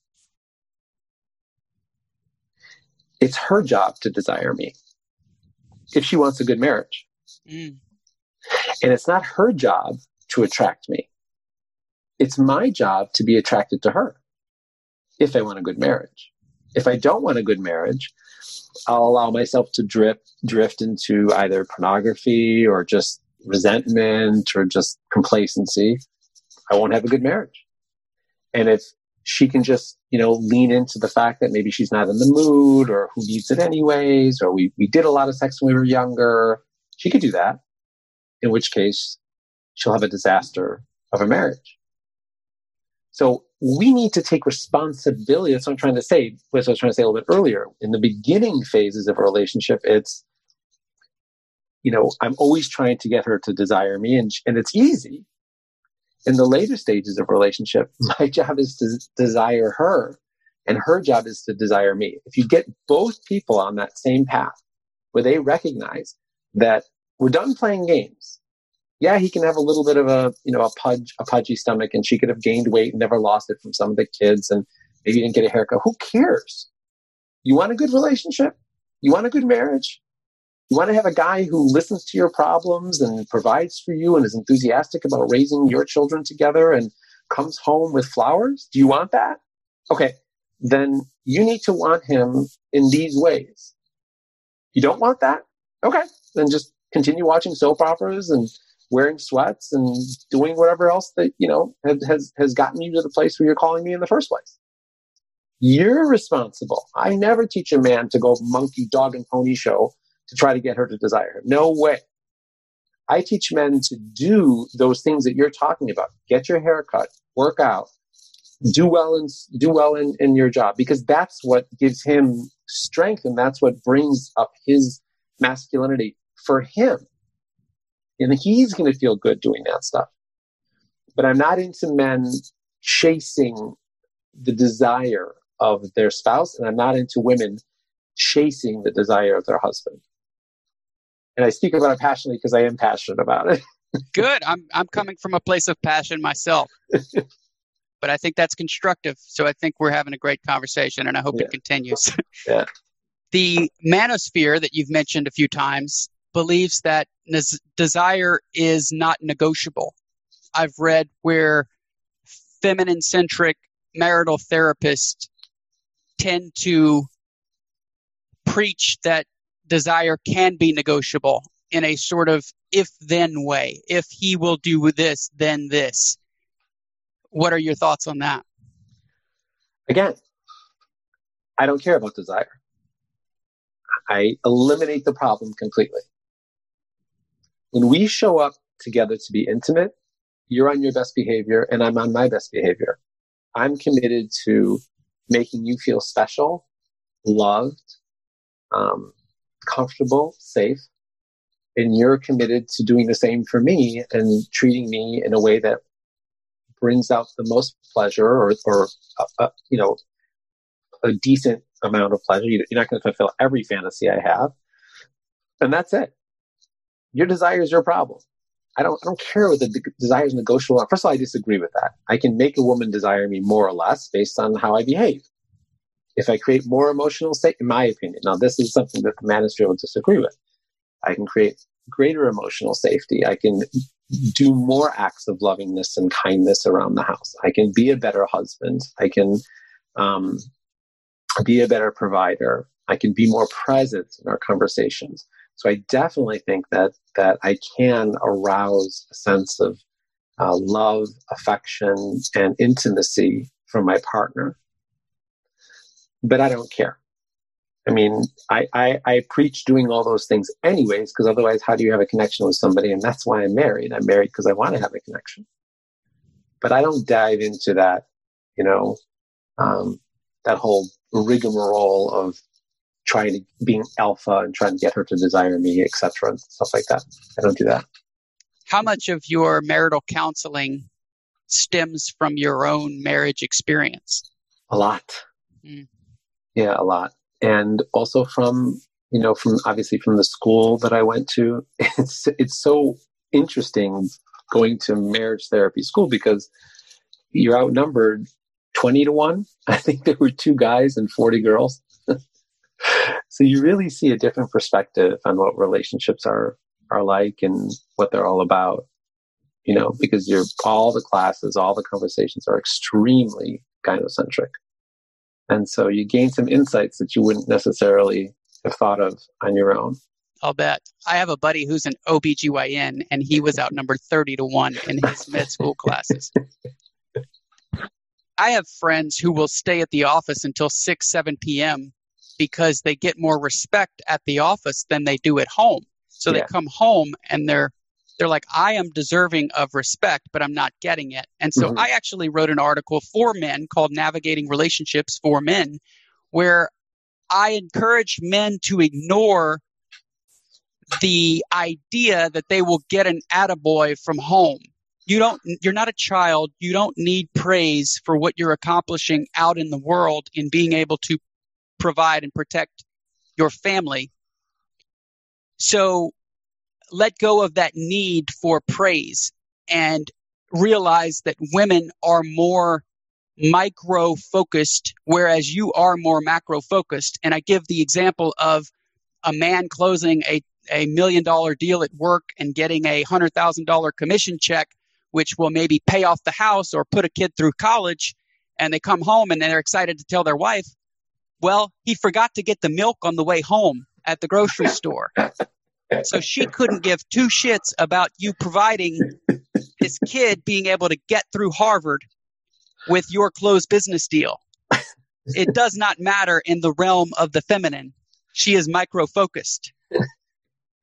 It's her job to desire me if she wants a good marriage. Mm. And it's not her job to attract me. It's my job to be attracted to her if I want a good marriage. If I don't want a good marriage, I'll allow myself to drift, drift into either pornography or just resentment or just complacency. I won't have a good marriage. And if she can just, you know, lean into the fact that maybe she's not in the mood, or who needs it anyways, or we, we did a lot of sex when we were younger, she could do that, in which case she'll have a disaster of a marriage. So we need to take responsibility. That's what I'm trying to say. That's what I was trying to say a little bit earlier. In the beginning phases of a relationship, it's, you know, I'm always trying to get her to desire me, and, and it's easy. In the later stages of a relationship, my job is to desire her, and her job is to desire me. If you get both people on that same path where they recognize that we're done playing games. Yeah, he can have a little bit of a, you know, a pudge, a pudgy stomach, and she could have gained weight and never lost it from some of the kids, and maybe didn't get a haircut. Who cares? You want a good relationship? You want a good marriage? You want to have a guy who listens to your problems and provides for you and is enthusiastic about raising your children together and comes home with flowers? Do you want that? Okay, then you need to want him in these ways. You don't want that? Okay, then just continue watching soap operas and wearing sweats and doing whatever else that, you know, has, has gotten you to the place where you're calling me in the first place. You're responsible. I never teach a man to go monkey, dog, and pony show to try to get her to desire him. No way. I teach men to do those things that you're talking about. Get your hair cut, work out, do well in, do well in, in your job, because that's what gives him strength, and that's what brings up his masculinity for him. And he's going to feel good doing that stuff. But I'm not into men chasing the desire of their spouse, and I'm not into women chasing the desire of their husband. And I speak about it passionately because I am passionate about it. Good. I'm I'm coming from a place of passion myself. But I think that's constructive. So I think we're having a great conversation, and I hope Yeah. it continues. Yeah. The manosphere that you've mentioned a few times believes that nes- desire is not negotiable. I've read where feminine-centric marital therapists tend to preach that desire can be negotiable in a sort of if-then way. If he will do this, then this. What are your thoughts on that? Again, I don't care about desire. I eliminate the problem completely. When we show up together to be intimate, you're on your best behavior and I'm on my best behavior. I'm committed to making you feel special, loved, um, comfortable, safe. And you're committed to doing the same for me and treating me in a way that brings out the most pleasure or, or uh, uh, you know, a decent amount of pleasure. You're not going to fulfill every fantasy I have. And that's it. Your desire is your problem. I don't, I don't care what the de- desire is negotiable. First of all, I disagree with that. I can make a woman desire me more or less based on how I behave. If I create more emotional state, in my opinion, now this is something that the manosphere will disagree with. I can create greater emotional safety. I can do more acts of lovingness and kindness around the house. I can be a better husband. I can um, be a better provider. I can be more present in our conversations. So I definitely think that that I can arouse a sense of uh, love, affection, and intimacy from my partner. But I don't care. I mean, I, I, I preach doing all those things anyways, because otherwise, how do you have a connection with somebody? And that's why I'm married. I'm married because I want to have a connection. But I don't dive into that, you know, um, that whole rigmarole of trying to being alpha and trying to get her to desire me, et cetera, and stuff like that. I don't do that. How much of your marital counseling stems from your own marriage experience? A lot. Mm. Yeah, a lot. And also from, you know, from obviously from the school that I went to. It's it's so interesting going to marriage therapy school because you're outnumbered twenty to one. I think there were two guys and forty girls. So you really see a different perspective on what relationships are are like and what they're all about, you know, because you're all the classes, all the conversations are extremely gynocentric. And so you gain some insights that you wouldn't necessarily have thought of on your own. I'll bet. I have a buddy who's an O B G Y N, and he was outnumbered thirty to one in his med school classes. I have friends who will stay at the office until six, seven p.m. because they get more respect at the office than they do at home. So Yeah. they come home and they're they're like, I am deserving of respect, but I'm not getting it. And so Mhm. I actually wrote an article for men called Navigating Relationships for Men, where I encourage men to ignore the idea that they will get an attaboy from home. You don't, you're not a child. You don't need praise for what you're accomplishing out in the world in being able to provide and protect your family. So let go of that need for praise and realize that women are more micro-focused, whereas you are more macro-focused. And I give the example of a man closing a, a million-dollar deal at work and getting a one hundred thousand dollars commission check, which will maybe pay off the house or put a kid through college, and they come home and they're excited to tell their wife, well, he forgot to get the milk on the way home at the grocery store. So she couldn't give two shits about you providing this kid being able to get through Harvard with your closed business deal. It does not matter in the realm of the feminine. She is micro-focused.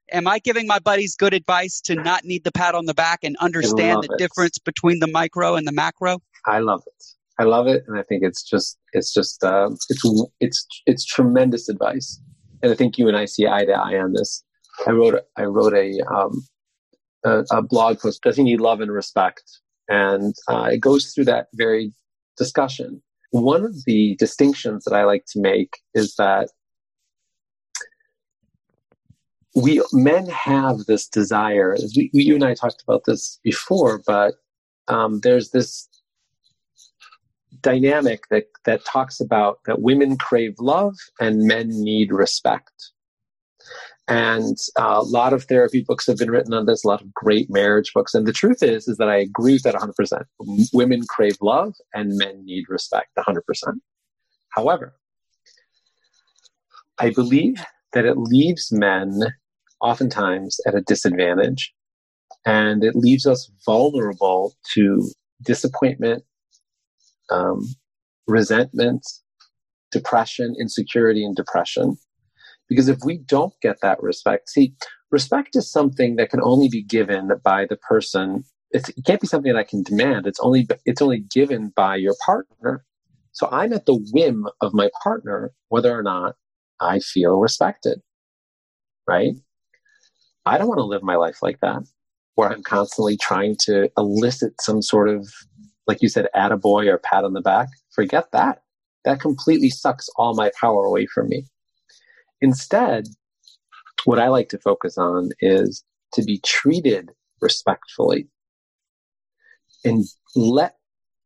Am I giving my buddies good advice to not need the pat on the back and understand the it. difference between the micro and the macro? I love it. I love it, and I think it's just it's just uh, it's it's it's tremendous advice. And I think you and I see eye to eye on this. I wrote I wrote a um, a, a blog post. Does he need love and respect? And uh, it goes through that very discussion. One of the distinctions that I like to make is that we men have this desire. We, you and I talked about this before, but um, there's this dynamic that that talks about that women crave love and men need respect. And uh, a lot of therapy books have been written on this, a lot of great marriage books. And the truth is, is that I agree with that one hundred percent. Women crave love and men need respect one hundred percent. However, I believe that it leaves men oftentimes at a disadvantage, and it leaves us vulnerable to disappointment, um, resentment, depression, insecurity, and depression. Because if we don't get that respect, see, respect is something that can only be given by the person. It's, it can't be something that I can demand. It's only it's only given by your partner. So I'm at the whim of my partner whether or not I feel respected, right? I don't want to live my life like that, where I'm constantly trying to elicit some sort of, like you said, attaboy or pat on the back. Forget that. That completely sucks all my power away from me. Instead, what I like to focus on is to be treated respectfully and let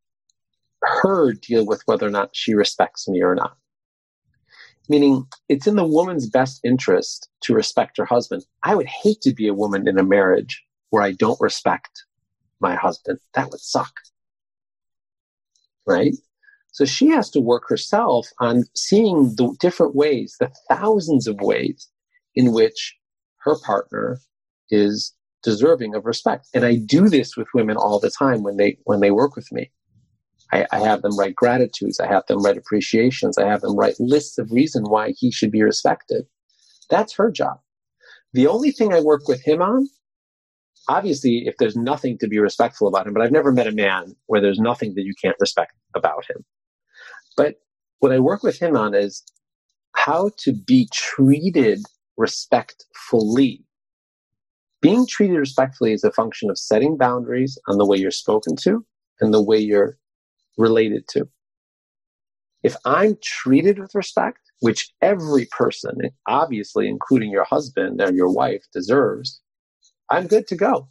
her deal with whether or not she respects me or not. Meaning, it's in the woman's best interest to respect her husband. I would hate to be a woman in a marriage where I don't respect my husband. That would suck. Right? So she has to work herself on seeing the different ways, the thousands of ways in which her partner is deserving of respect. And I do this with women all the time when they when they work with me. I, I have them write gratitudes. I have them write appreciations. I have them write lists of reasons why he should be respected. That's her job. The only thing I work with him on, obviously, if there's nothing to be respectful about him, but I've never met a man where there's nothing that you can't respect about him. But what I work with him on is how to be treated respectfully. Being treated respectfully is a function of setting boundaries on the way you're spoken to and the way you're related to. If I'm treated with respect, which every person, obviously including your husband or your wife, deserves, I'm good to go.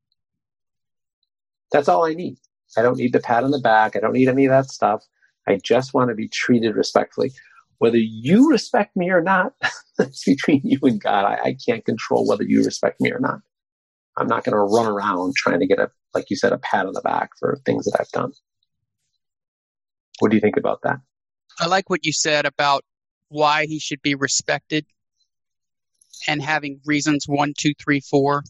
That's all I need. I don't need the pat on the back. I don't need any of that stuff. I just want to be treated respectfully. Whether you respect me or not, that's between you and God. I, I can't control whether you respect me or not. I'm not going to run around trying to get a, like you said, a pat on the back for things that I've done. What do you think about that? I like what you said about why he should be respected and having reasons one, two, three, four.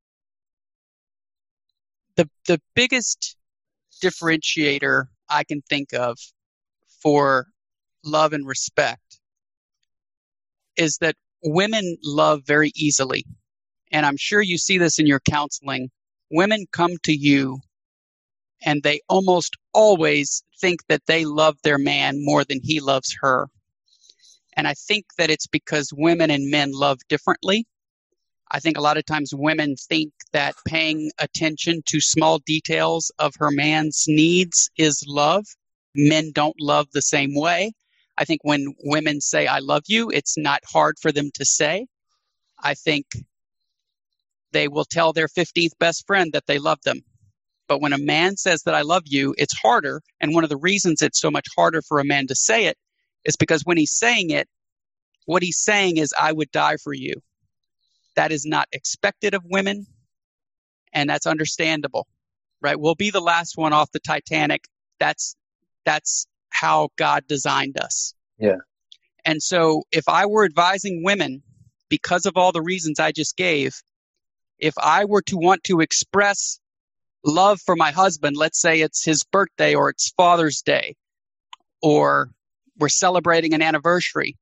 The the biggest differentiator I can think of for love and respect is that women love very easily. And I'm sure you see this in your counseling. Women come to you and they almost always think that they love their man more than he loves her. And I think that it's because women and men love differently. I think a lot of times women think that paying attention to small details of her man's needs is love. Men don't love the same way. I think when women say, I love you, it's not hard for them to say. I think they will tell their fifteenth best friend that they love them. But when a man says that I love you, it's harder. And one of the reasons it's so much harder for a man to say it is because when he's saying it, what he's saying is, I would die for you. That is not expected of women, and that's understandable, right? We'll be the last one off the Titanic. That's that's how God designed us. Yeah. And so if I were advising women, because of all the reasons I just gave, if I were to want to express love for my husband, let's say it's his birthday or it's Father's Day, or we're celebrating an anniversary,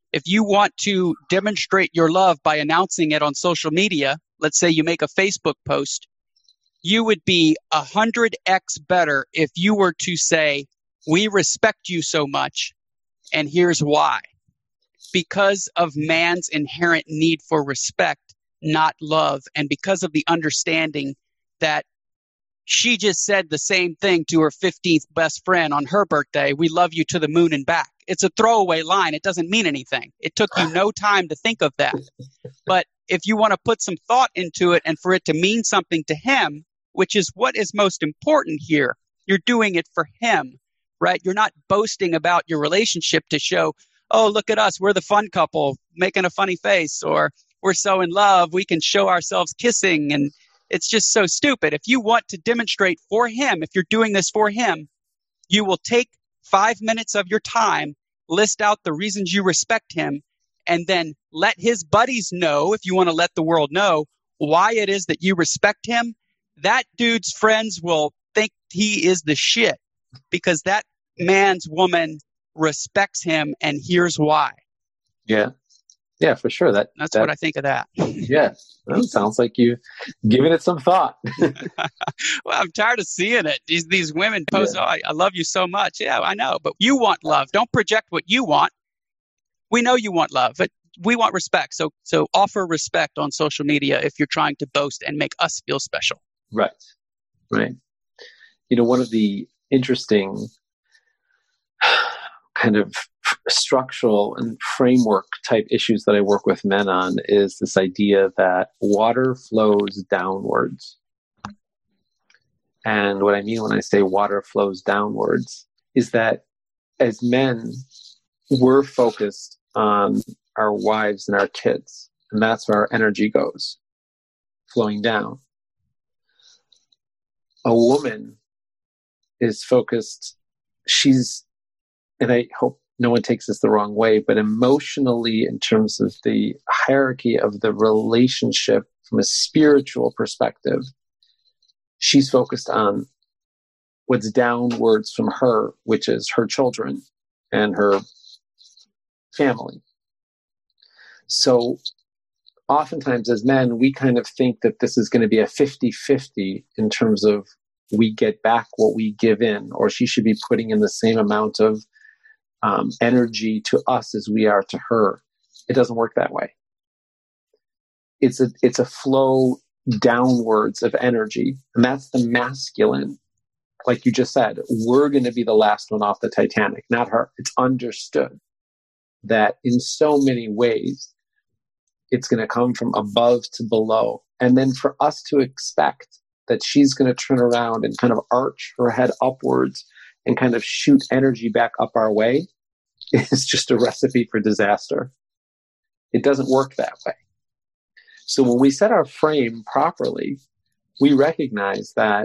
If you want to demonstrate your love by announcing it on social media, let's say you make a Facebook post, you would be one hundred x better if you were to say, we respect you so much, and here's why. Because of man's inherent need for respect, not love, and because of the understanding that she just said the same thing to her fifteenth best friend on her birthday, we love you to the moon and back. It's a throwaway line. It doesn't mean anything. It took you no time to think of that. But if you want to put some thought into it and for it to mean something to him, which is what is most important here, you're doing it for him, right? You're not boasting about your relationship to show, oh, look at us, we're the fun couple making a funny face, or we're so in love, we can show ourselves kissing. And it's just so stupid. If you want to demonstrate for him, if you're doing this for him, you will take five minutes of your time, list out the reasons you respect him, and then let his buddies know, if you want to let the world know, why it is that you respect him. That dude's friends will think he is the shit because that man's woman respects him, and here's why. Yeah. Yeah, for sure. That That's that, what I think of that. Yeah. Well, sounds like you've given it some thought. Well, I'm tired of seeing it. These these women post, yeah. oh, I, I love you so much. Yeah, I know. But you want love. Don't project what you want. We know you want love, but we want respect. So so offer respect on social media if you're trying to boast and make us feel special. Right. Right. You know, one of the interesting kind of structural and framework type issues that I work with men on is this idea that water flows downwards. And what I mean when I say water flows downwards is that as men, we're focused on our wives and our kids, and that's where our energy goes, flowing down. A woman is focused, she's, and I hope no one takes this the wrong way, but emotionally, in terms of the hierarchy of the relationship from a spiritual perspective, she's focused on what's downwards from her, which is her children and her family. So oftentimes as men, we kind of think that this is going to be a fifty-fifty in terms of we get back what we give in, or she should be putting in the same amount of um, energy to us as we are to her. It doesn't work that way. It's a, it's a flow downwards of energy, and that's the masculine. Like you just said, we're going to be the last one off the Titanic, not her. It's understood that in so many ways, it's going to come from above to below. And then for us to expect that she's going to turn around and kind of arch her head upwards and kind of shoot energy back up our way is just a recipe for disaster. It doesn't work that way. So when we set our frame properly, we recognize that,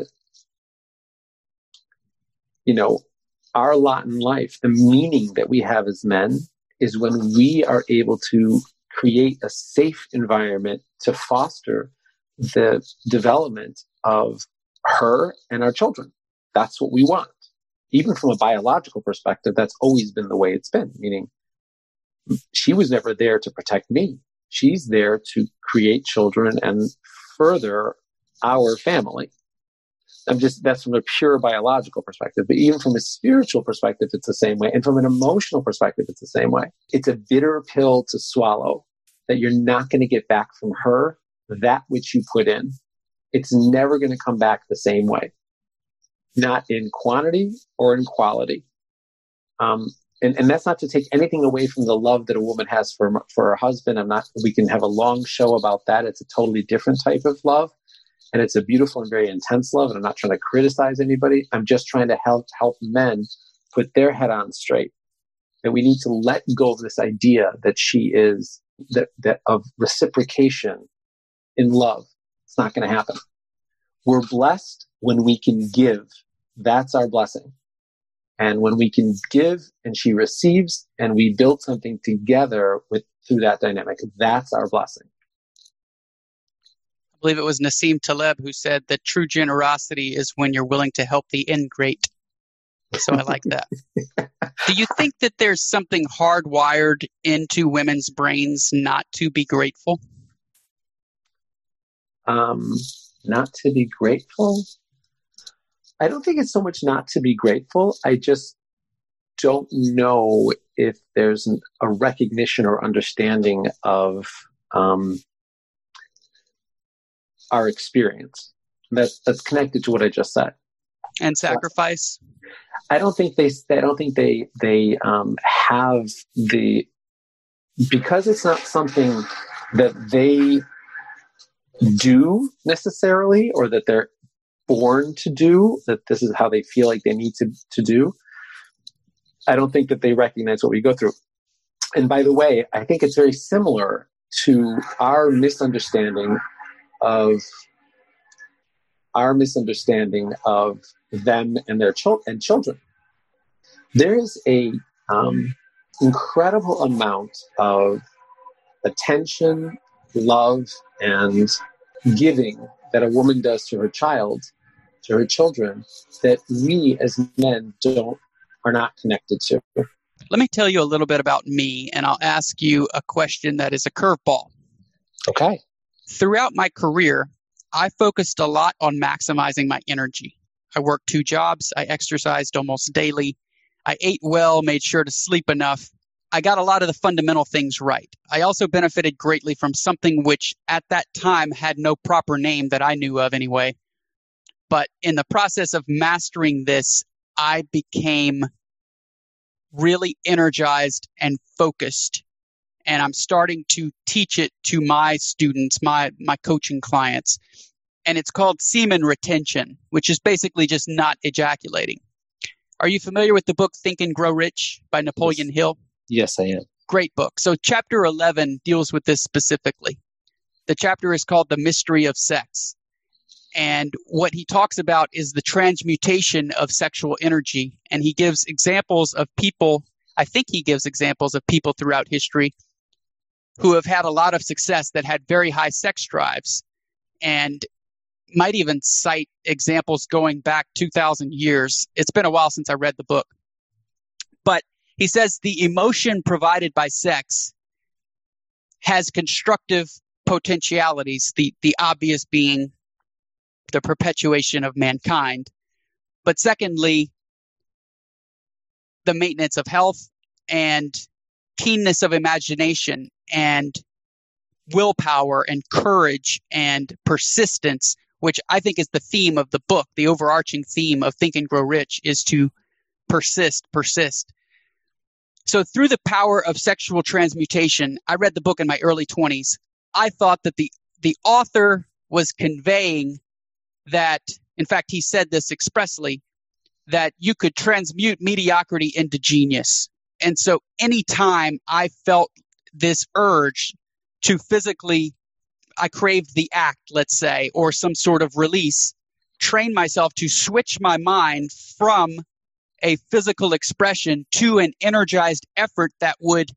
you know, our lot in life, the meaning that we have as men, is when we are able to create a safe environment to foster the development of her and our children. That's what we want. Even from a biological perspective, that's always been the way it's been, meaning she was never there to protect me. She's there to create children and further our family. I'm just, that's from a pure biological perspective, but even from a spiritual perspective, it's the same way. And from an emotional perspective, it's the same way. It's a bitter pill to swallow that you're not going to get back from her that which you put in. It's never going to come back the same way, not in quantity or in quality. Um, and, and that's not to take anything away from the love that a woman has for, for her husband. I'm not, we can have a long show about that. It's a totally different type of love. And it's a beautiful and very intense love. And I'm not trying to criticize anybody. I'm just trying to help help men put their head on straight. That we need to let go of this idea that she is that, that of reciprocation in love. It's not going to happen. We're blessed when we can give. That's our blessing. And when we can give and she receives and we build something together with through that dynamic, that's our blessing. I believe it was Nassim Taleb who said that true generosity is when you're willing to help the ingrate. So I like that. Do you think that there's something hardwired into women's brains not to be grateful? Um, not to be grateful? I don't think it's so much not to be grateful. I just don't know if there's an, a recognition or understanding of um, our experience that, that's connected to what I just said. And sacrifice? I don't think they. I don't think they. They um, have the because it's not something that they do necessarily, or that they're born to do. That this is how they feel like they need to to do. I don't think that they recognize what we go through. And by the way, I think it's very similar to our misunderstanding of our misunderstanding of them and their chil- and children. There is a um, incredible amount of attention, love, and giving that a woman does to her child, to her children, that we as men don't are not connected to. Let me tell you a little bit about me, and I'll ask you a question that is a curveball. Okay. Throughout my career, I focused a lot on maximizing my energy. I worked two jobs. I exercised almost daily. I ate well, made sure to sleep enough. I got a lot of the fundamental things right. I also benefited greatly from something which at that time had no proper name that I knew of anyway. But in the process of mastering this, I became really energized and focused. And I'm starting to teach it to my students, my, my coaching clients. And it's called semen retention, which is basically just not ejaculating. Are you familiar with the book Think and Grow Rich by Napoleon Yes. Hill? Yes, I am. Great book. So chapter eleven deals with this specifically. The chapter is called The Mystery of Sex. And what he talks about is the transmutation of sexual energy. And he gives examples of people, I think he gives examples of people throughout history who have had a lot of success that had very high sex drives, and might even cite examples going back two thousand years. It's been a while since I read the book. But he says the emotion provided by sex has constructive potentialities, the, the obvious being the perpetuation of mankind. But secondly, the maintenance of health and keenness of imagination and willpower and courage and persistence, which I think is the theme of the book. The overarching theme of Think and Grow Rich is to persist, persist. So through the power of sexual transmutation, I read the book in my early twenties. I thought that the, the author was conveying that, in fact, he said this expressly, that you could transmute mediocrity into genius. And so anytime I felt this urge to physically, I craved the act, let's say, or some sort of release, train myself to switch my mind from a physical expression to an energized effort that would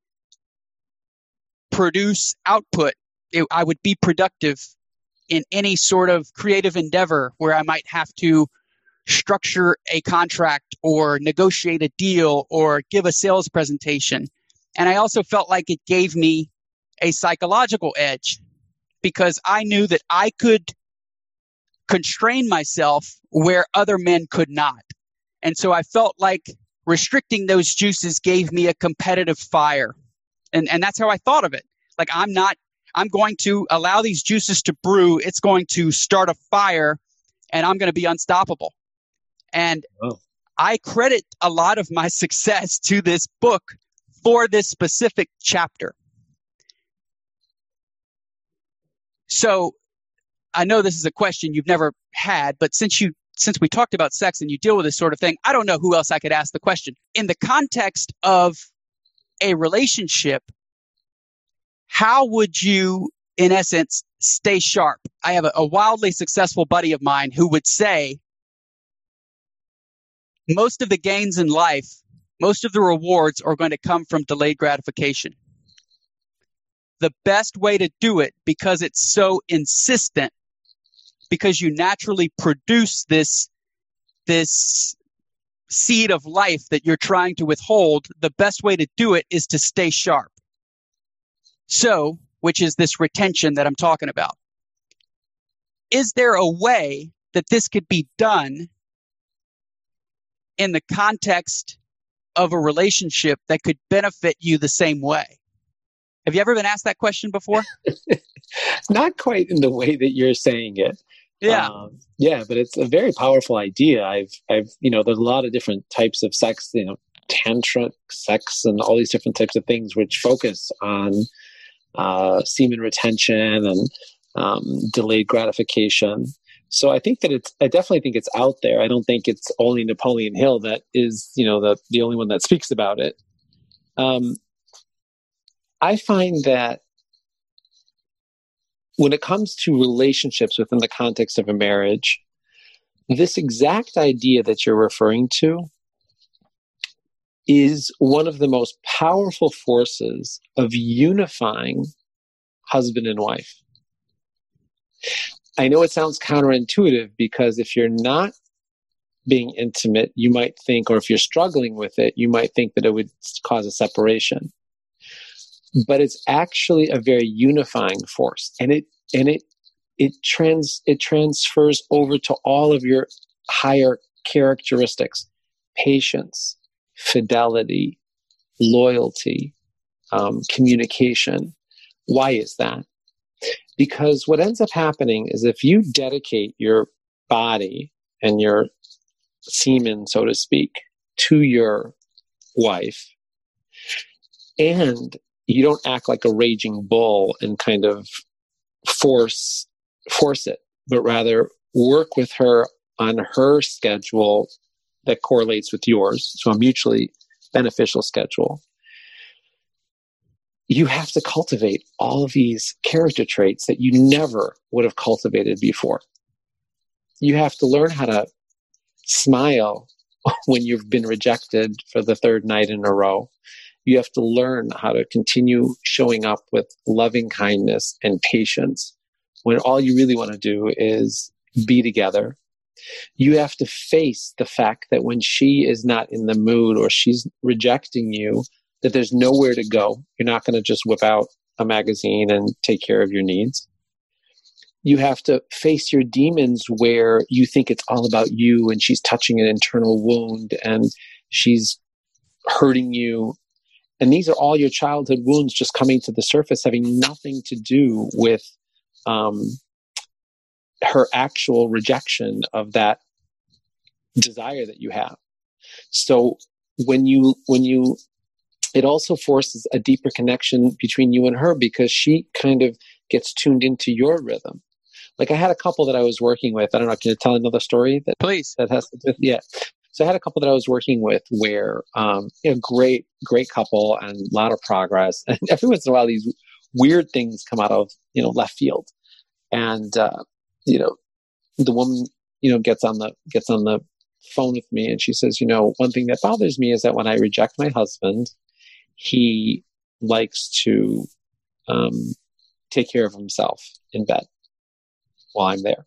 produce output. It, I would be productive in any sort of creative endeavor where I might have to structure a contract or negotiate a deal or give a sales presentation. And I also felt like it gave me a psychological edge because I knew that I could constrain myself where other men could not. And so I felt like restricting those juices gave me a competitive fire. And, and that's how I thought of it. Like I'm not, I'm going to allow these juices to brew. It's going to start a fire and I'm going to be unstoppable. And oh. I credit a lot of my success to this book for this specific chapter. So I know this is a question you've never had, but since you since we talked about sex and you deal with this sort of thing, I don't know who else I could ask the question. In the context of a relationship, how would you, in essence, stay sharp? I have a, a wildly successful buddy of mine who would say, most of the gains in life, most of the rewards are going to come from delayed gratification. The best way to do it, because it's so insistent, because you naturally produce this, this seed of life that you're trying to withhold, the best way to do it is to stay sharp. So, which is this retention that I'm talking about. Is there a way that this could be done in the context of a relationship that could benefit you the same way? Have you ever been asked that question before? Not quite in the way that you're saying it. Yeah. Um, yeah, but it's a very powerful idea. I've, I've, you know, there's a lot of different types of sex, you know, tantric sex and all these different types of things which focus on uh, semen retention and um, delayed gratification. So I think that it's, I definitely think it's out there. I don't think it's only Napoleon Hill that is, you know, the, the only one that speaks about it. Um, I find that when it comes to relationships within the context of a marriage, this exact idea that you're referring to is one of the most powerful forces of unifying husband and wife. I know it sounds counterintuitive because if you're not being intimate, you might think, or if you're struggling with it, you might think that it would cause a separation. But it's actually a very unifying force, and it and it it trans it transfers over to all of your higher characteristics: patience, fidelity, loyalty, um, communication. Why is that? Because what ends up happening is if you dedicate your body and your semen, so to speak, to your wife, and you don't act like a raging bull and kind of force force it, but rather work with her on her schedule that correlates with yours, so a mutually beneficial schedule. You have to cultivate all of these character traits that you never would have cultivated before. You have to learn how to smile when you've been rejected for the third night in a row. You have to learn how to continue showing up with loving kindness and patience when all you really want to do is be together. You have to face the fact that when she is not in the mood or she's rejecting you, that there's nowhere to go. You're not going to just whip out a magazine and take care of your needs. You have to face your demons where you think it's all about you and she's touching an internal wound and she's hurting you. And these are all your childhood wounds just coming to the surface, having nothing to do with um, her actual rejection of that desire that you have. So when you, when you, it also forces a deeper connection between you and her because she kind of gets tuned into your rhythm. Like I had a couple that I was working with. I don't know. Can you tell another story? That, Please. That has to do with, yeah. So I had a couple that I was working with where, um, you know, great, great couple and a lot of progress. And every once in a while, these weird things come out of, you know, left field. And, uh, you know, the woman, you know, gets on the, gets on the phone with me and she says, you know, one thing that bothers me is that when I reject my husband, he likes to, um, take care of himself in bed while I'm there.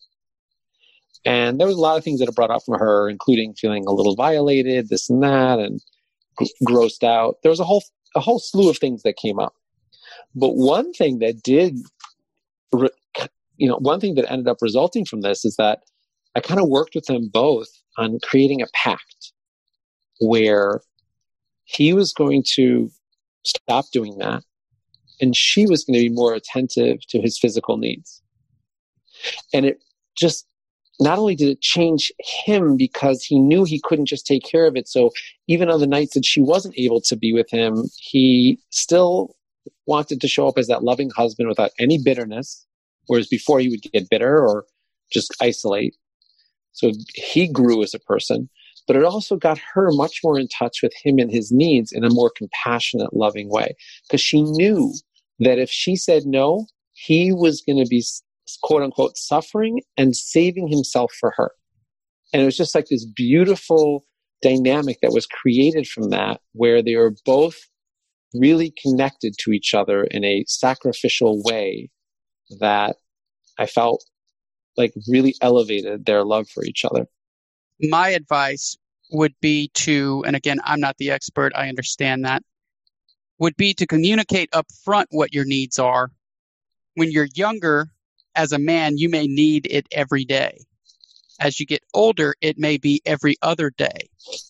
And there was a lot of things that are brought up from her, including feeling a little violated, this and that, and g- grossed out. There was a whole a whole slew of things that came up. But one thing that did, re- you know, one thing that ended up resulting from this is that I kind of worked with them both on creating a pact where he was going to stop doing that, and she was going to be more attentive to his physical needs. And it just not only did it change him because he knew he couldn't just take care of it. So even on the nights that she wasn't able to be with him, he still wanted to show up as that loving husband without any bitterness, whereas before he would get bitter or just isolate. So he grew as a person, but it also got her much more in touch with him and his needs in a more compassionate, loving way, because she knew that if she said no, he was going to be quote unquote suffering and saving himself for her. And it was just like this beautiful dynamic that was created from that, where they were both really connected to each other in a sacrificial way that I felt like really elevated their love for each other. My advice would be to, and again, I'm not the expert, I understand that, would be to communicate up front what your needs are. When you're younger, as a man, you may need it every day. As you get older, it may be every other day.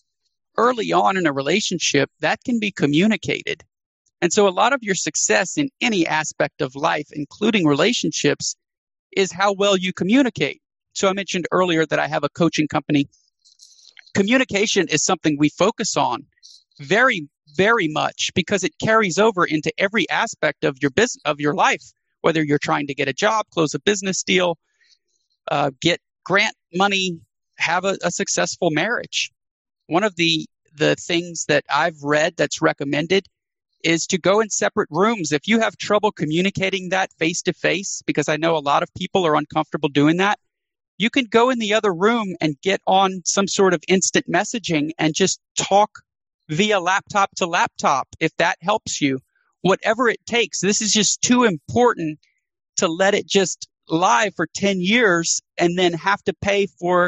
Early on in a relationship, that can be communicated. And so a lot of your success in any aspect of life, including relationships, is how well you communicate. So I mentioned earlier that I have a coaching company. Communication is something we focus on very, very much because it carries over into every aspect of your business, of your life, whether you're trying to get a job, close a business deal, uh, get grant money, have a, a successful marriage. One of the, the things that I've read that's recommended is to go in separate rooms. If you have trouble communicating that face to face, because I know a lot of people are uncomfortable doing that, you can go in the other room and get on some sort of instant messaging and just talk via laptop to laptop if that helps you. Whatever it takes. This is just too important to let it just lie for ten years and then have to pay for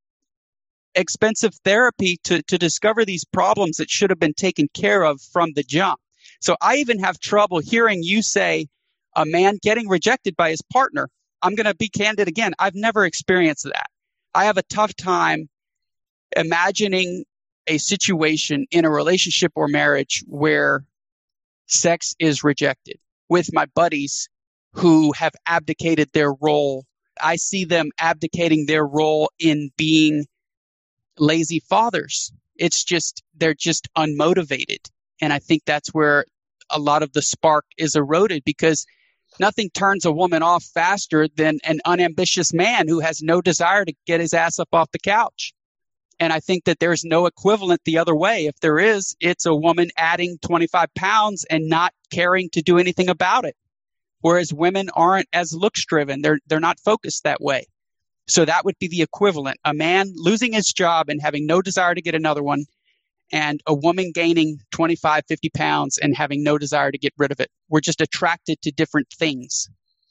expensive therapy to, to discover these problems that should have been taken care of from the jump. So I even have trouble hearing you say a man getting rejected by his partner. I'm going to be candid again. I've never experienced that. I have a tough time imagining a situation in a relationship or marriage where sex is rejected. With my buddies who have abdicated their role, I see them abdicating their role in being lazy fathers. It's just, they're just unmotivated. And I think that's where a lot of the spark is eroded because nothing turns a woman off faster than an unambitious man who has no desire to get his ass up off the couch. And I think that there's no equivalent the other way. If there is, it's a woman adding twenty-five pounds and not caring to do anything about it. Whereas women aren't as looks driven. They're, they're not focused that way. So that would be the equivalent. A man losing his job and having no desire to get another one, and a woman gaining twenty-five, fifty pounds and having no desire to get rid of it. We're just attracted to different things.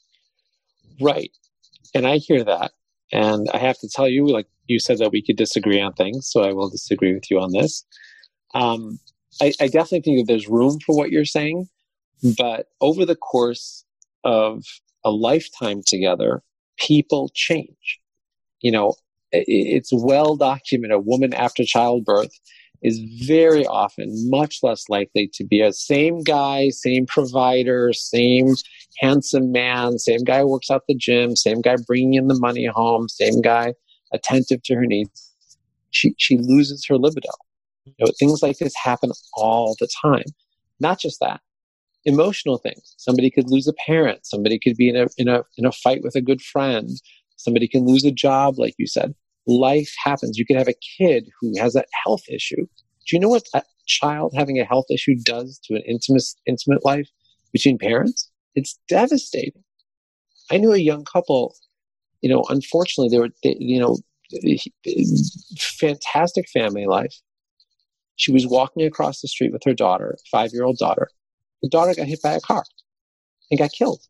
Right. And I hear that. And I have to tell you, like you said that we could disagree on things, so I will disagree with you on this. Um, I, I definitely think that there's room for what you're saying, but over the course of a lifetime together, people change. You know, it, it's well documented. A woman after childbirth is very often much less likely to be a same guy, same provider, same handsome man, same guy who works out the gym, same guy bringing in the money home, same guy attentive to her needs. She she loses her libido. You know, things like this happen all the time. Not just that, emotional things. Somebody could lose a parent. Somebody could be in a in a in a fight with a good friend. Somebody can lose a job, like you said. Life happens. You could have a kid who has a health issue. Do you know what a child having a health issue does to an intimate, intimate life between parents? It's devastating. I knew a young couple, you know, unfortunately, they were, they, you know, fantastic family life. She was walking across the street with her daughter, five-year-old daughter. The daughter got hit by a car and got killed.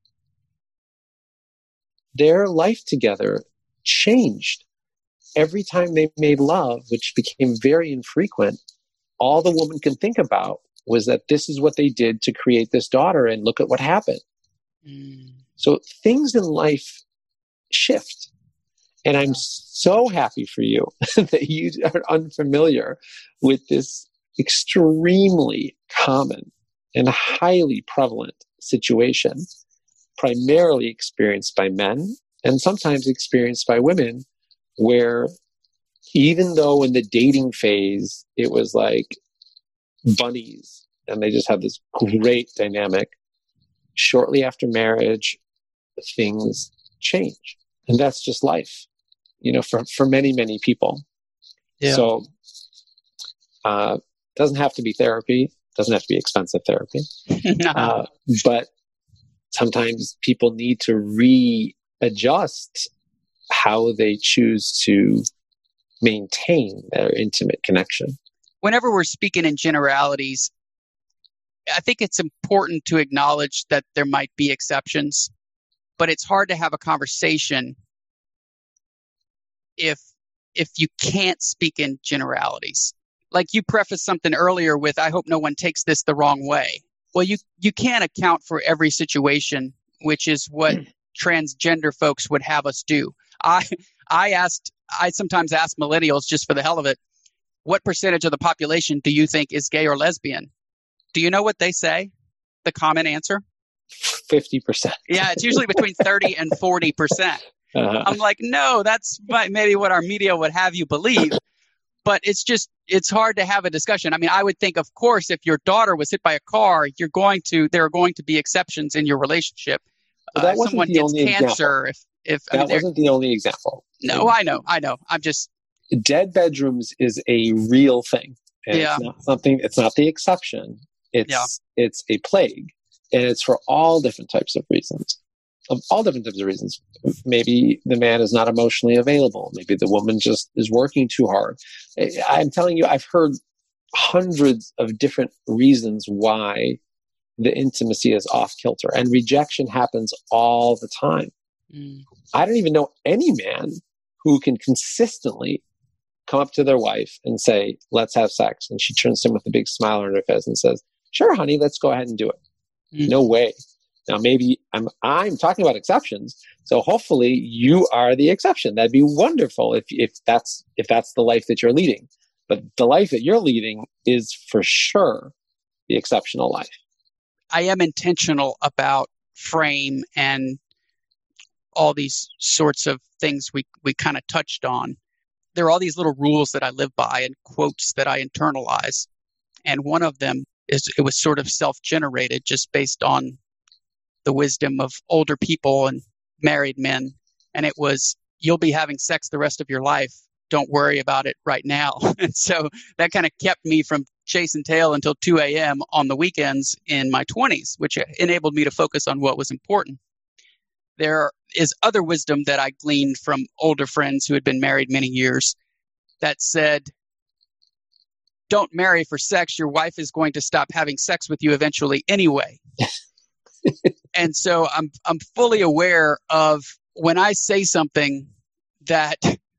Their life together changed. Every time they made love, which became very infrequent, all the woman can think about was that this is what they did to create this daughter, and look at what happened. Mm. So things in life shift. And I'm so happy for you that you are unfamiliar with this extremely common and highly prevalent situation, primarily experienced by men and sometimes experienced by women, where even though in the dating phase it was like bunnies and they just have this great dynamic, shortly after marriage, things change. And that's just life, you know, for, for many, many people. Yeah. So uh doesn't have to be therapy, doesn't have to be expensive therapy. No. uh, but sometimes people need to readjust how they choose to maintain their intimate connection. Whenever we're speaking in generalities, I think it's important to acknowledge that there might be exceptions, but it's hard to have a conversation if if you can't speak in generalities. Like you prefaced something earlier with, I hope no one takes this the wrong way. Well, you, you can't account for every situation, which is what transgender folks would have us do. I I asked, I sometimes ask millennials just for the hell of it, what percentage of the population do you think is gay or lesbian? Do you know what they say? The common answer? fifty percent. Yeah, it's usually between thirty and forty percent. Uh-huh. I'm like, no, that's maybe what our media would have you believe. But it's just, it's hard to have a discussion. I mean, I would think, of course, if your daughter was hit by a car, you're going to, there are going to be exceptions in your relationship. Well, that uh, wasn't someone the gets only cancer. Example. If, if that I mean, wasn't the only example. No, I know, I know. I'm just. Dead bedrooms is a real thing. And yeah. It's not something, it's not the exception. It's, yeah. It's a plague. And it's for all different types of reasons. Of all different types of reasons. Maybe the man is not emotionally available. Maybe the woman just is working too hard. I'm telling you, I've heard hundreds of different reasons why the intimacy is off kilter, and rejection happens all the time. Mm. I don't even know any man who can consistently come up to their wife and say, let's have sex. And she turns to him with a big smile on her face and says, sure, honey, let's go ahead and do it. Mm. No way. Now, maybe I'm I'm talking about exceptions, so hopefully you are the exception. That'd be wonderful if if that's if that's the life that you're leading. But the life that you're leading is for sure the exceptional life. I am intentional about frame and all these sorts of things we we kind of touched on. There are all these little rules that I live by and quotes that I internalize, and one of them is it was sort of self-generated, just based on the wisdom of older people and married men. And it was, you'll be having sex the rest of your life. Don't worry about it right now. And so that kind of kept me from chasing tail until two a.m. on the weekends in my twenties, which enabled me to focus on what was important. There is other wisdom that I gleaned from older friends who had been married many years that said, don't marry for sex. Your wife is going to stop having sex with you eventually anyway. And so I'm I'm fully aware of when I say something that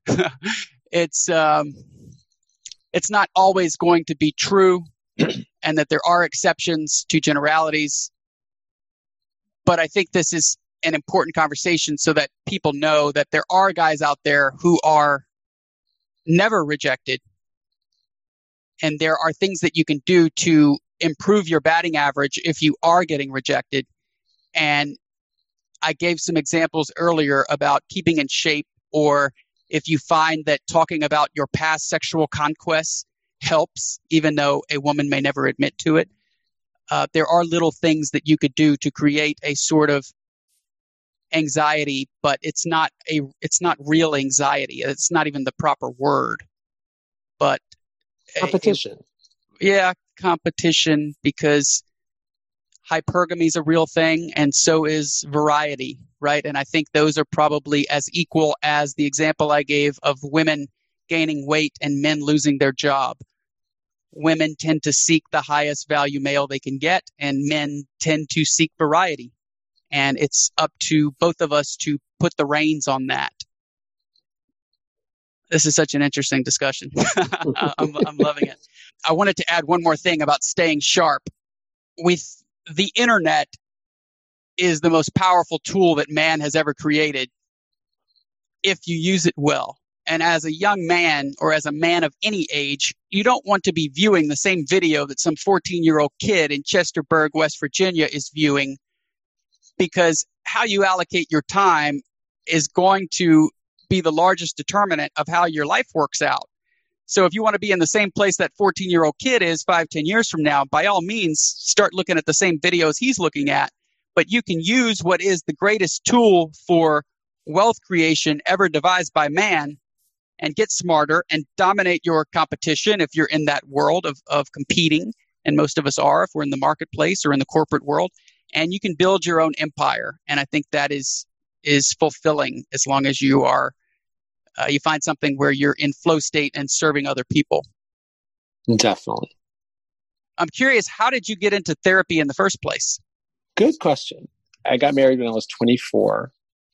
it's um, it's not always going to be true, and that there are exceptions to generalities. But I think this is an important conversation so that people know that there are guys out there who are never rejected, and there are things that you can do to improve your batting average if you are getting rejected. And I gave some examples earlier about keeping in shape, or if you find that talking about your past sexual conquests helps, even though a woman may never admit to it. Uh, there are little things that you could do to create a sort of anxiety, but it's not a it's not real anxiety. It's not even the proper word. But competition. A, yeah, competition, because hypergamy is a real thing, and so is variety, right? And I think those are probably as equal as the example I gave of women gaining weight and men losing their job. Women tend to seek the highest value male they can get, and men tend to seek variety. And it's up to both of us to put the reins on that. This is such an interesting discussion. I'm, I'm loving it. I wanted to add one more thing about staying sharp. With the internet is the most powerful tool that man has ever created if you use it well. And as a young man, or as a man of any age, you don't want to be viewing the same video that some fourteen-year-old kid in Chesterburg, West Virginia is viewing, because how you allocate your time is going to be the largest determinant of how your life works out. So if you want to be in the same place that fourteen-year-old kid is five, ten years from now, by all means, start looking at the same videos he's looking at. But you can use what is the greatest tool for wealth creation ever devised by man and get smarter and dominate your competition if you're in that world of, of competing. And most of us are if we're in the marketplace or in the corporate world. And you can build your own empire. And I think that is is fulfilling as long as you are Uh, you find something where you're in flow state and serving other people. Definitely. I'm curious, how did you get into therapy in the first place? Good question. I got married when I was twenty-four.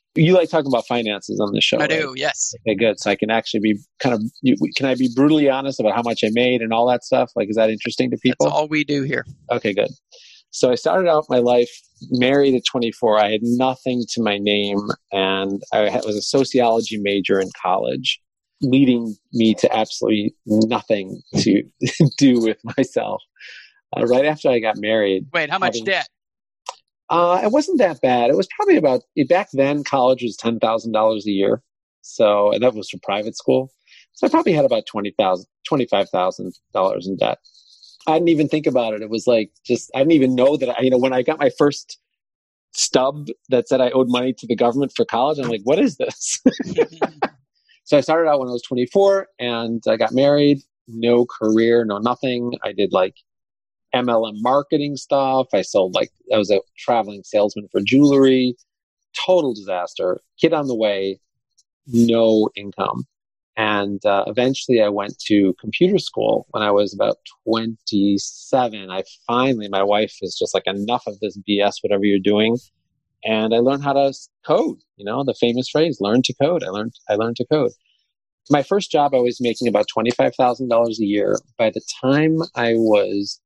You like talking about finances on the show, I right? do, yes. Okay, good. So I can actually be kind of, can I be brutally honest about how much I made and all that stuff? Like, is that interesting to people? That's all we do here. Okay, good. So I started out my life married at twenty-four. I had nothing to my name, and I was a sociology major in college, leading me to absolutely nothing to do with myself. Uh, right after I got married. Wait, how much having, debt? Uh, it wasn't that bad. It was probably about, back then, college was ten thousand dollars a year. So, and that was for private school. So I probably had about twenty thousand dollars, twenty-five thousand dollars in debt. I didn't even think about it. It was like, just, I didn't even know that, I, you know, when I got my first stub that said I owed money to the government for college, I'm like, what is this? So I started out when I was twenty-four, and I got married, no career, no nothing. I did like M L M marketing stuff. I sold like, I was a traveling salesman for jewelry. Total disaster. Kid on the way, no income. And uh, eventually I went to computer school when I was about twenty-seven. I finally, my wife is just like, enough of this B S, whatever you're doing. And I learned how to code, you know, the famous phrase, learn to code. I learned, I learned to code. My first job, I was making about twenty-five thousand dollars a year. By the time I was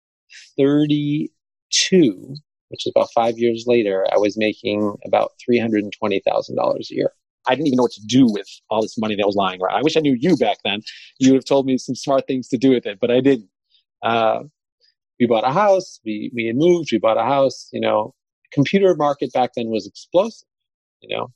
thirty-two, which is about five years later, I was making about three hundred twenty thousand dollars a year. I didn't even know what to do with all this money that was lying around. I wish I knew you back then. You would have told me some smart things to do with it, but I didn't. Uh, we bought a house. We, we had moved. We bought a house. You know, computer market back then was explosive, you know.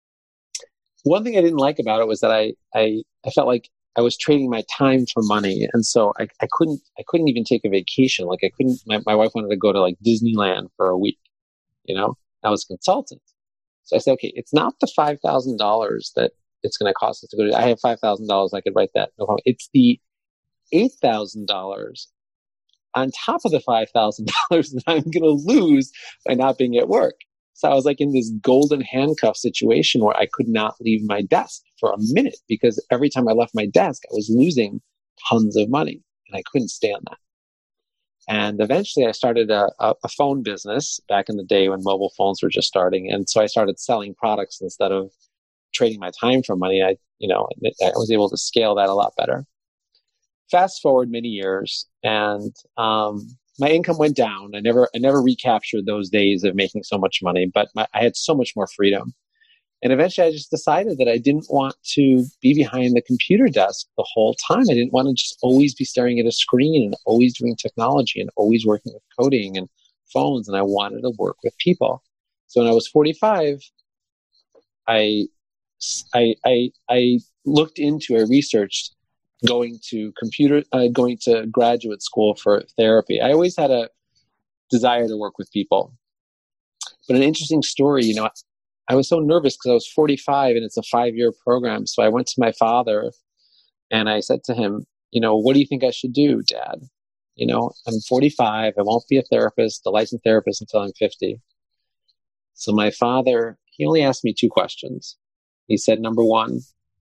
One thing I didn't like about it was that I, I, I felt like I was trading my time for money. And so I, I couldn't, I couldn't even take a vacation. Like I couldn't, my, my wife wanted to go to like Disneyland for a week, you know. I was a consultant. So I said, okay, it's not the five thousand dollars that it's going to cost us to go to, I have five thousand dollars. I could write that. No problem. It's the eight thousand dollars on top of the five thousand dollars that I'm going to lose by not being at work. So I was like in this golden handcuff situation where I could not leave my desk for a minute, because every time I left my desk, I was losing tons of money, and I couldn't stand that. And eventually I started a, a, a phone business back in the day when mobile phones were just starting. And so I started selling products instead of trading my time for money. I, you know, I was able to scale that a lot better. Fast forward many years, and um, my income went down. I never, I never recaptured those days of making so much money, but my, I had so much more freedom. And eventually I just decided that I didn't want to be behind the computer desk the whole time. I didn't want to just always be staring at a screen and always doing technology and always working with coding and phones. And I wanted to work with people. So when I was forty-five, I, I, I, I looked into, I researched going to computer, uh, going to graduate school for therapy. I always had a desire to work with people. But an interesting story, you know, I was so nervous because I was forty-five and it's a five-year program. So I went to my father and I said to him, you know, what do you think I should do, Dad? You know, I'm forty-five. I won't be a therapist, a licensed therapist until I'm fifty. So my father, he only asked me two questions. He said, number one,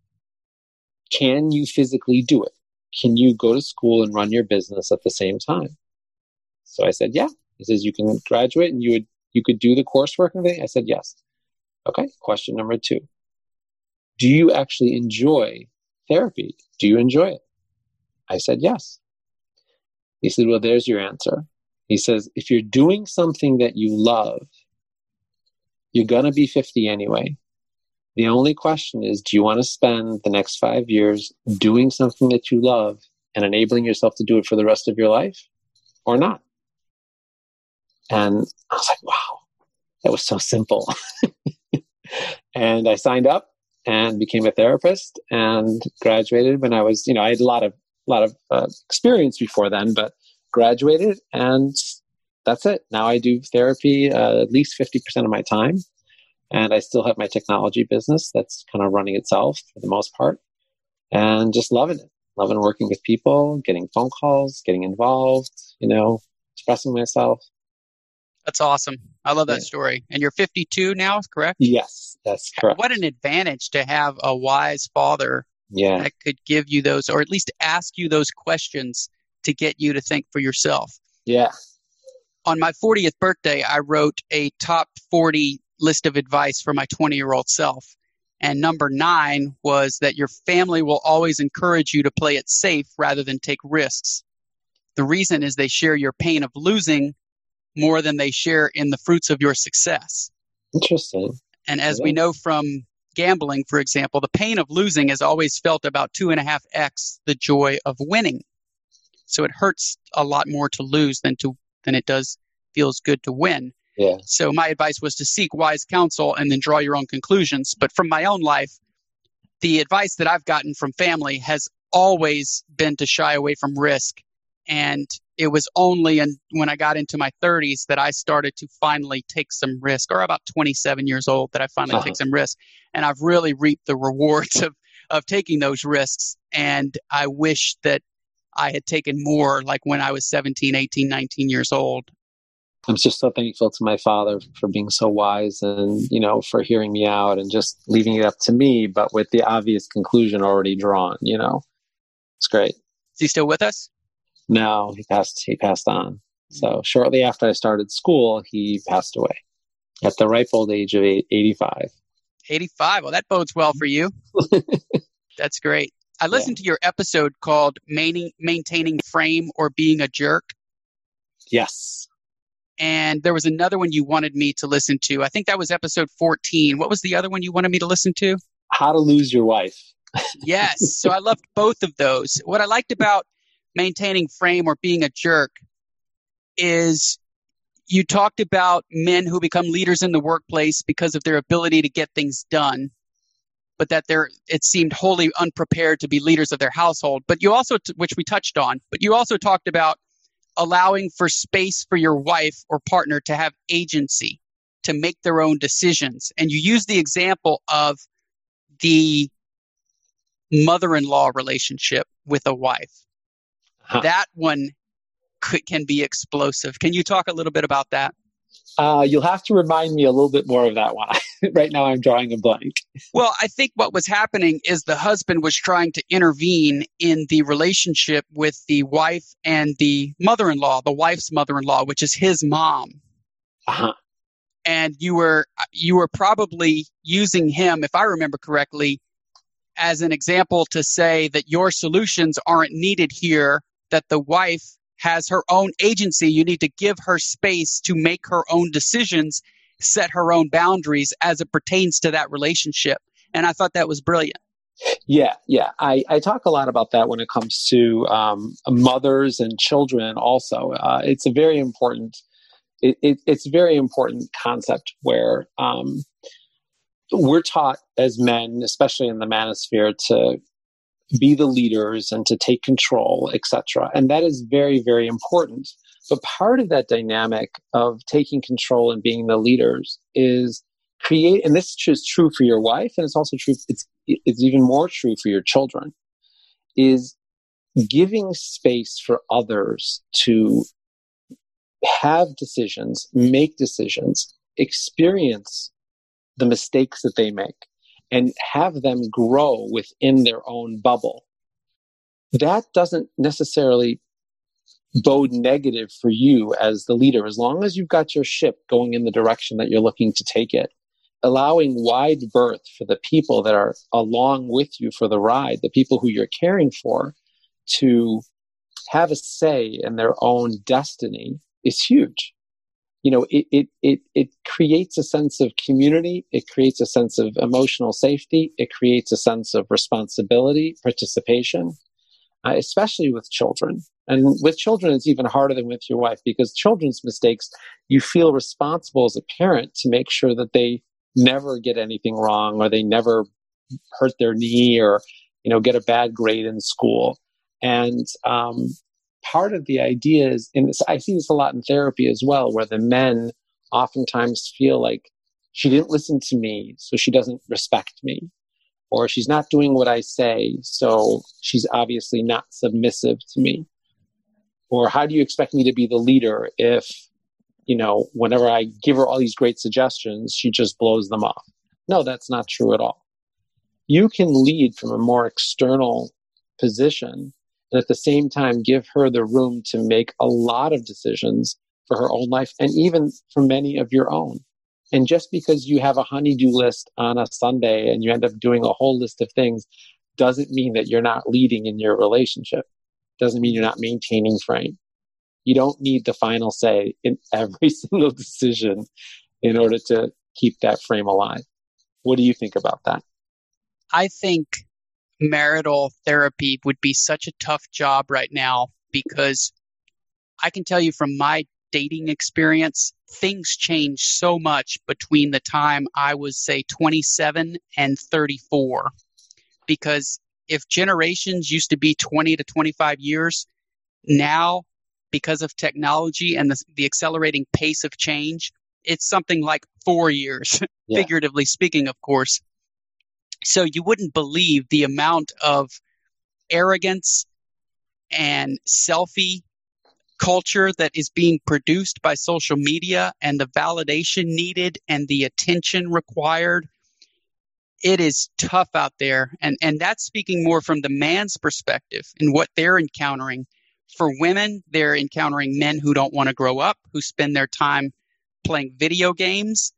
can you physically do it? Can you go to school and run your business at the same time? So I said, yeah. He says, you can graduate and you would, you could do the coursework and everything? I said, yes. Okay, question number two. Do you actually enjoy therapy? Do you enjoy it? I said, yes. He said, well, there's your answer. He says, if you're doing something that you love, you're going to be fifty anyway. The only question is, do you want to spend the next five years doing something that you love and enabling yourself to do it for the rest of your life or not? And I was like, wow, that was so simple. And I signed up and became a therapist and graduated when I was, you know, I had a lot of, a lot of uh, experience before then, but graduated, and that's it. Now I do therapy uh, at least fifty percent of my time. And I still have my technology business that's kind of running itself for the most part, and just loving it. Loving working with people, getting phone calls, getting involved, you know, expressing myself. That's awesome. I love that Yeah. story. And you're fifty-two now, correct? Yes, that's correct. What an advantage to have a wise father Yeah. that could give you those, or at least ask you those questions to get you to think for yourself. Yeah. On my fortieth birthday, I wrote a top forty list of advice for my twenty-year-old self. And number nine was that your family will always encourage you to play it safe rather than take risks. The reason is they share your pain of losing more than they share in the fruits of your success. Interesting. And as Yeah. we know from gambling, for example, the pain of losing is always felt about two and a half X the joy of winning. So it hurts a lot more to lose than to than it does feels good to win. Yeah. So my advice was to seek wise counsel and then draw your own conclusions. But from my own life, the advice that I've gotten from family has always been to shy away from risk. And it was only in, when I got into my thirties that I started to finally take some risk, or about twenty-seven years old that I finally Uh-huh. take some risk. And I've really reaped the rewards of, of taking those risks. And I wish that I had taken more, like when I was seventeen, eighteen, nineteen years old. I'm just so thankful to my father for being so wise and, you know, for hearing me out and just leaving it up to me, but with the obvious conclusion already drawn, you know. It's great. Is he still with us? No, he passed, he passed on. So shortly after I started school, he passed away at the ripe old age of eight, eighty-five. eighty-five. Well, that bodes well for you. That's great. I listened to your episode called Main- Maintaining Frame or Being a Jerk. Yes. And there was another one you wanted me to listen to. I think that was episode fourteen. What was the other one you wanted me to listen to? How to Lose Your Wife. Yes. So I loved both of those. What I liked about Maintaining Frame or Being a Jerk is you talked about men who become leaders in the workplace because of their ability to get things done, but that they're, it seemed wholly unprepared to be leaders of their household. But you also, t- which we touched on, but you also talked about allowing for space for your wife or partner to have agency, to make their own decisions. And you used the example of the mother-in-law relationship with a wife. Huh. That one could, can be explosive. Can you talk a little bit about that? Uh, you'll have to remind me a little bit more of that one. Right now I'm drawing a blank. Well, I think what was happening is the husband was trying to intervene in the relationship with the wife and the mother-in-law, the wife's mother-in-law, which is his mom. Uh-huh. And you were you were probably using him, if I remember correctly, as an example to say that your solutions aren't needed here, that the wife has her own agency. You need to give her space to make her own decisions, set her own boundaries as it pertains to that relationship. And I thought that was brilliant. Yeah, yeah. I, I talk a lot about that when it comes to um, mothers and children also. Uh, it's a very important, it, it, it's a very important concept where um, we're taught as men, especially in the manosphere, to be the leaders and to take control, et cetera. And that is very, very important. But part of that dynamic of taking control and being the leaders is create, and this is true for your wife, and it's also true, it's, it's even more true for your children, is giving space for others to have decisions, make decisions, experience the mistakes that they make, and have them grow within their own bubble. That doesn't necessarily bode negative for you as the leader, as long as you've got your ship going in the direction that you're looking to take it. Allowing wide berth for the people that are along with you for the ride, the people who you're caring for, to have a say in their own destiny is huge. You know, it, it, it, it creates a sense of community. It creates a sense of emotional safety. It creates a sense of responsibility, participation, uh, especially with children. And with children, it's even harder than with your wife, because children's mistakes, you feel responsible as a parent to make sure that they never get anything wrong, or they never hurt their knee, or, you know, get a bad grade in school. And, um, part of the idea is, and this, I see this a lot in therapy as well, where the men oftentimes feel like she didn't listen to me, so she doesn't respect me, or she's not doing what I say, so she's obviously not submissive to me. Or how do you expect me to be the leader if, you know, whenever I give her all these great suggestions, she just blows them off? No, that's not true at all. You can lead from a more external position, and at the same time give her the room to make a lot of decisions for her own life, and even for many of your own. And just because you have a honey-do list on a Sunday and you end up doing a whole list of things doesn't mean that you're not leading in your relationship. Doesn't mean you're not maintaining frame. You don't need the final say in every single decision in order to keep that frame alive. What do you think about that? I think marital therapy would be such a tough job right now because I can tell you from my dating experience, things change so much between the time I was, say, twenty-seven and thirty-four. Because if generations used to be twenty to twenty-five years, now, because of technology and the, the accelerating pace of change, it's something like four years, yeah. Figuratively speaking, of course. So you wouldn't believe the amount of arrogance and selfie culture that is being produced by social media and the validation needed and the attention required. It is tough out there. And, and that's speaking more from the man's perspective and what they're encountering. For women, they're encountering men who don't want to grow up, who spend their time playing video games.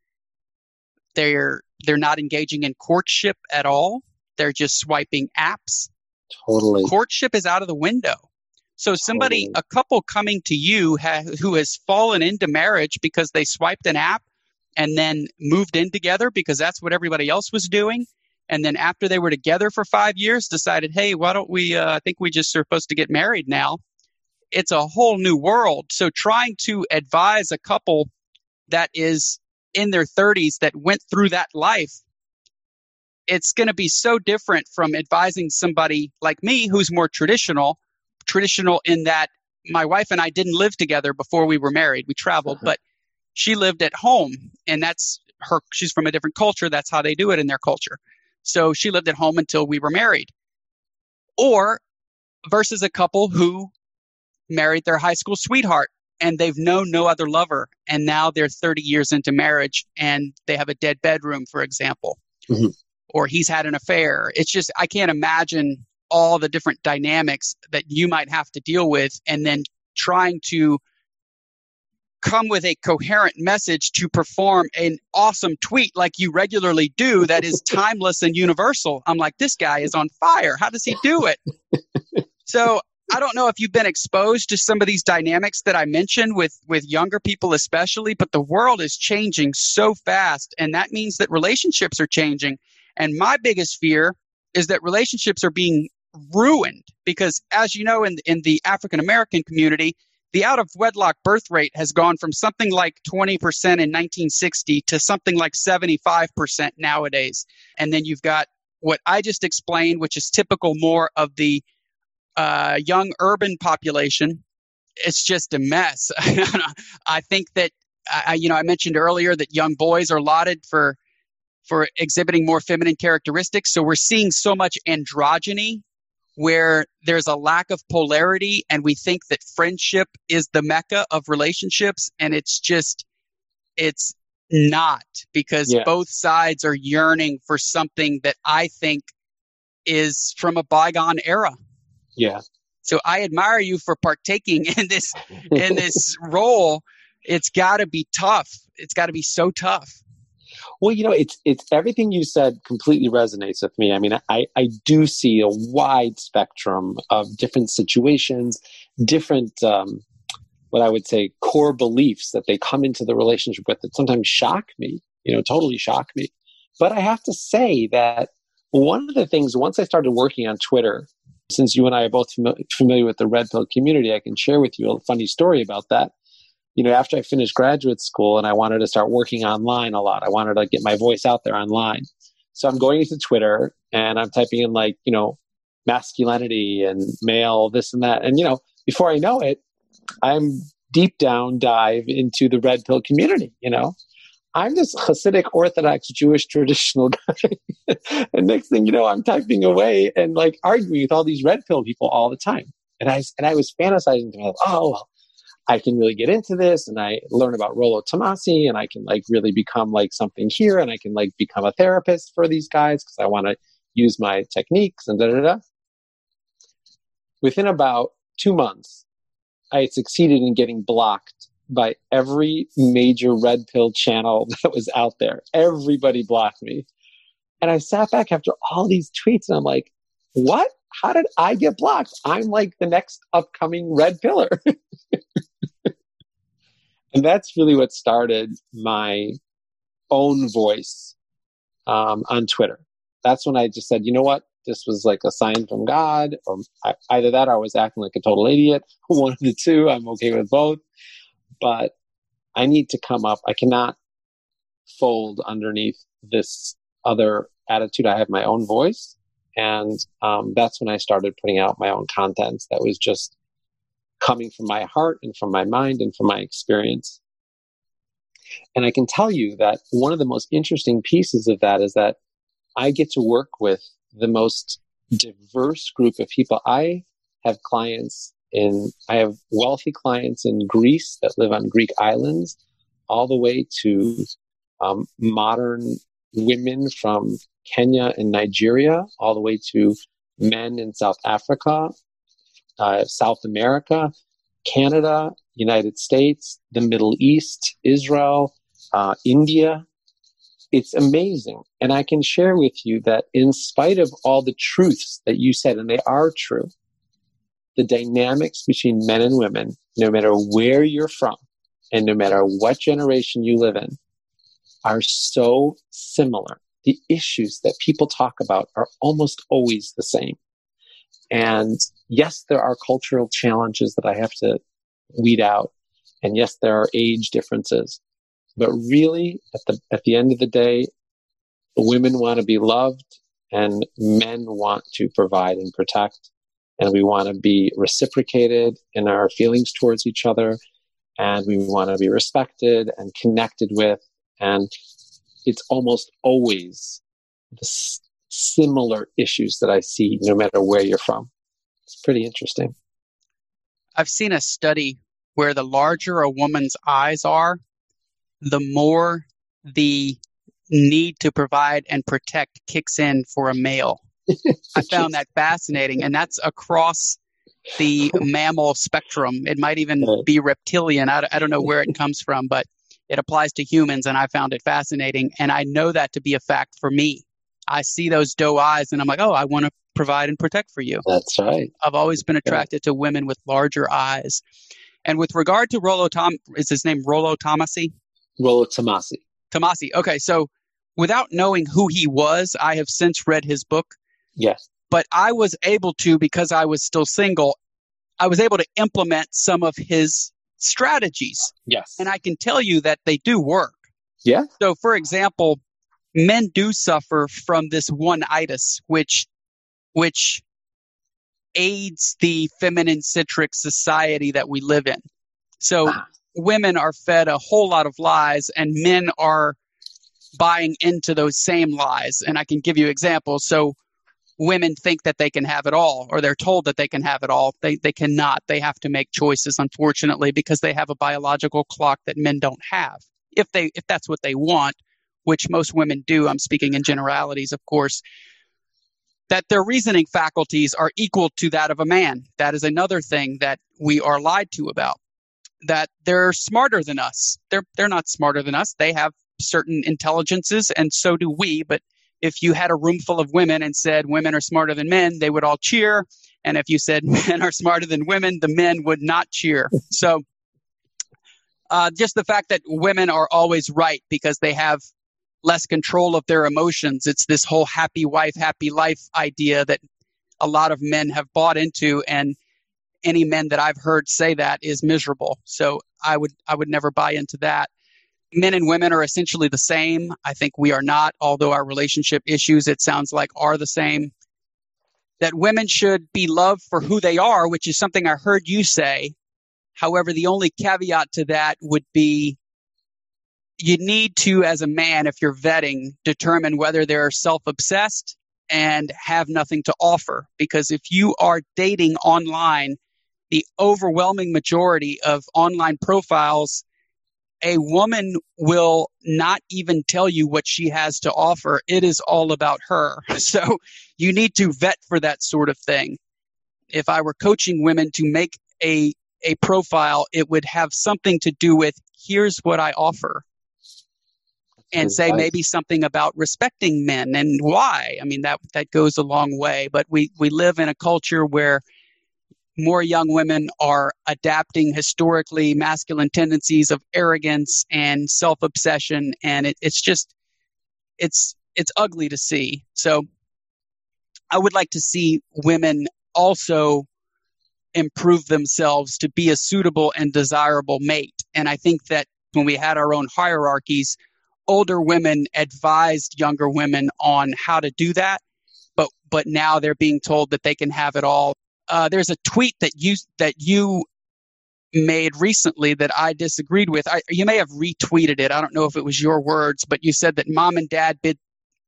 They're they're not engaging in courtship at all. They're just swiping apps. Totally. Courtship is out of the window. So somebody, a couple coming to you ha- who has fallen into marriage because they swiped an app and then moved in together because that's what everybody else was doing. And then after they were together for five years, decided, hey, why don't we, uh, I think we just are supposed to get married now. It's a whole new world. So trying to advise a couple that is in their thirties that went through that life, it's going to be so different from advising somebody like me who's more traditional, traditional in that my wife and I didn't live together before we were married. We traveled, uh-huh. but she lived at home, and that's her. She's from a different culture. That's how they do it in their culture. So she lived at home until we were married. Or versus a couple who married their high school sweetheart and they've known no other lover, and now they're thirty years into marriage and they have a dead bedroom, for example, mm-hmm. or he's had an affair. It's just, I can't imagine all the different dynamics that you might have to deal with, and then trying to come with a coherent message to perform an awesome tweet like you regularly do that is timeless and universal. I'm like, this guy is on fire. How does he do it? So I don't know if you've been exposed to some of these dynamics that I mentioned with, with younger people especially, but the world is changing so fast, and that means that relationships are changing. And my biggest fear is that relationships are being ruined because, as you know, in, in the African-American community, the out-of-wedlock birth rate has gone from something like twenty percent in nineteen sixty to something like seventy-five percent nowadays. And then you've got what I just explained, which is typical more of the uh, young urban population. It's just a mess. I think that, I, you know, I mentioned earlier that young boys are lauded for for exhibiting more feminine characteristics. So we're seeing so much androgyny where there's a lack of polarity, and we think that friendship is the mecca of relationships, and it's just, it's not, because yeah. both sides are yearning for something that I think is from a bygone era. Yeah. So I admire you for partaking in this, in this role. It's got to be tough. It's got to be so tough. Well, you know, it's it's everything you said completely resonates with me. I mean, I, I do see a wide spectrum of different situations, different, um, what I would say, core beliefs that they come into the relationship with that sometimes shock me, you know, totally shock me. But I have to say that one of the things, once I started working on Twitter, since you and I are both fam- familiar with the Red Pill community, I can share with you a funny story about that. You know, after I finished graduate school and I wanted to start working online a lot, I wanted to get my voice out there online. So I'm going into Twitter and I'm typing in like, you know, masculinity and male, this and that. And, you know, before I know it, I'm deep down dive into the Red Pill community, you know. I'm this Hasidic Orthodox Jewish traditional guy. And next thing you know, I'm typing away and like arguing with all these Red Pill people all the time. And I, and I was fantasizing to myself, oh, well, I can really get into this, and I learn about Rollo Tomassi, and I can like really become like something here, and I can like become a therapist for these guys because I want to use my techniques and da da da. Within about two months, I had succeeded in getting blocked by every major red pill channel that was out there. Everybody blocked me. And I sat back after all these tweets and I'm like, what? How did I get blocked? I'm like the next upcoming red pillar. And that's really what started my own voice um, on Twitter. That's when I just said, you know what? This was like a sign from God, or I, either that or I was acting like a total idiot. One of the two. I'm okay with both. But I need to come up. I cannot fold underneath this other attitude. I have my own voice. And um, that's when I started putting out my own content that was just coming from my heart and from my mind and from my experience. And I can tell you that one of the most interesting pieces of that is that I get to work with the most diverse group of people. I have clients in, I have wealthy clients in Greece that live on Greek islands, all the way to um, modern women from Kenya and Nigeria, all the way to men in South Africa, uh, South America, Canada, United States, the Middle East, Israel, uh, India. It's amazing. And I can share with you that in spite of all the truths that you said, and they are true, the dynamics between men and women, no matter where you're from and no matter what generation you live in, are so similar. The issues that people talk about are almost always the same. And yes, there are cultural challenges that I have to weed out. And yes, there are age differences. But really, at the at the end of the day, women want to be loved and men want to provide and protect. And we want to be reciprocated in our feelings towards each other. And we want to be respected and connected with. And it's almost always the s- similar issues that I see no matter where you're from. It's pretty interesting. I've seen a study where the larger a woman's eyes are, the more the need to provide and protect kicks in for a male. I found that fascinating, and that's across the mammal spectrum. It might even be reptilian. I, I don't know where it comes from, but it applies to humans, and I found it fascinating. And I know that to be a fact for me. I see those doe eyes, and I'm like, oh, I want to provide and protect for you. That's right. I've always been attracted to women with larger eyes. And with regard to Rollo Tom, is his name Rollo Tomasi? Rollo Tomasi. Tomasi. Okay, so without knowing who he was, I have since read his book. Yes. But I was able to, because I was still single, I was able to implement some of his strategies. Yes. And I can tell you that they do work. Yeah. So, for example, men do suffer from this one-itis, which which aids the feminine centric society that we live in. So ah. women are fed a whole lot of lies, and men are buying into those same lies. And I can give you examples. So women think that they can have it all, or they're told that they can have it all. They they cannot. They have to make choices, unfortunately, because they have a biological clock that men don't have. If they if that's what they want, which most women do, I'm speaking in generalities, of course, that their reasoning faculties are equal to that of a man. That is another thing that we are lied to about, that they're smarter than us. They're they're not smarter than us. They have certain intelligences, and so do we. But if you had a room full of women and said women are smarter than men, they would all cheer. And if you said men are smarter than women, the men would not cheer. So uh, just the fact that women are always right because they have less control of their emotions. It's this whole happy wife, happy life idea that a lot of men have bought into, and any men that I've heard say that is miserable. So I would I would never buy into that. Men and women are essentially the same. I think we are not, although our relationship issues, it sounds like, are the same. That women should be loved for who they are, which is something I heard you say. However, the only caveat to that would be you need to, as a man, if you're vetting, determine whether they're self-obsessed and have nothing to offer. Because if you are dating online, the overwhelming majority of online profiles, a woman will not even tell you what she has to offer. It is all about her. So you need to vet for that sort of thing. If I were coaching women to make a a profile, it would have something to do with, here's what I offer. And say maybe something about respecting men and why. I mean, that that goes a long way. But we, we live in a culture where more young women are adapting historically masculine tendencies of arrogance and self-obsession. And it, it's just, it's it's ugly to see. So I would like to see women also improve themselves to be a suitable and desirable mate. And I think that when we had our own hierarchies, older women advised younger women on how to do that, but but now they're being told that they can have it all. Uh, there's a tweet that you that you made recently that I disagreed with. I, you may have retweeted it. I don't know if it was your words, but you said that mom and dad did.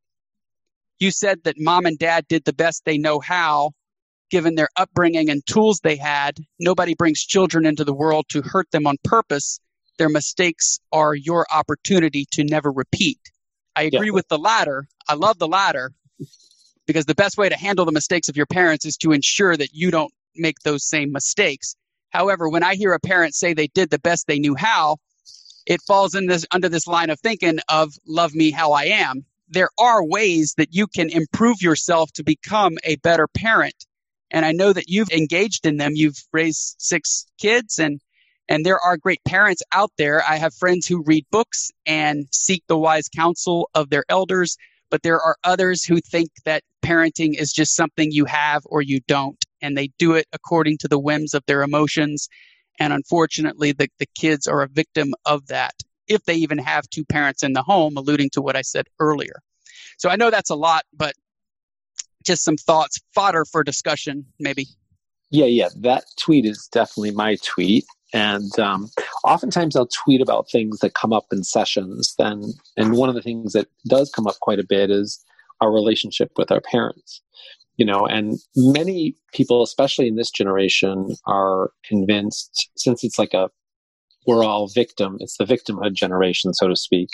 You said that mom and dad did the best they know how, given their upbringing and tools they had. Nobody brings children into the world to hurt them on purpose. Their mistakes are your opportunity to never repeat. I agree yeah. with the latter. I love the latter because the best way to handle the mistakes of your parents is to ensure that you don't make those same mistakes. However, when I hear a parent say they did the best they knew how, it falls in this under this line of thinking of love me how I am. There are ways that you can improve yourself to become a better parent. And I know that you've engaged in them. You've raised six kids and And there are great parents out there. I have friends who read books and seek the wise counsel of their elders, but there are others who think that parenting is just something you have or you don't, and they do it according to the whims of their emotions. And unfortunately, the, the kids are a victim of that, if they even have two parents in the home, alluding to what I said earlier. So I know that's a lot, but just some thoughts, fodder for discussion, maybe. Yeah, yeah, that tweet is definitely my tweet. And um, oftentimes I'll tweet about things that come up in sessions. Then, and one of the things that does come up quite a bit is our relationship with our parents. You know, and many people, especially in this generation, are convinced, since it's like a, we're all victim, it's the victimhood generation, so to speak.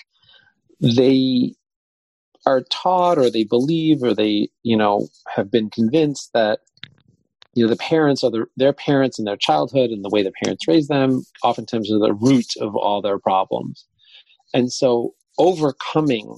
They are taught or they believe or they, you know, have been convinced that you know, the parents are the, their parents in their childhood and the way the parents raise them oftentimes are the root of all their problems. And so overcoming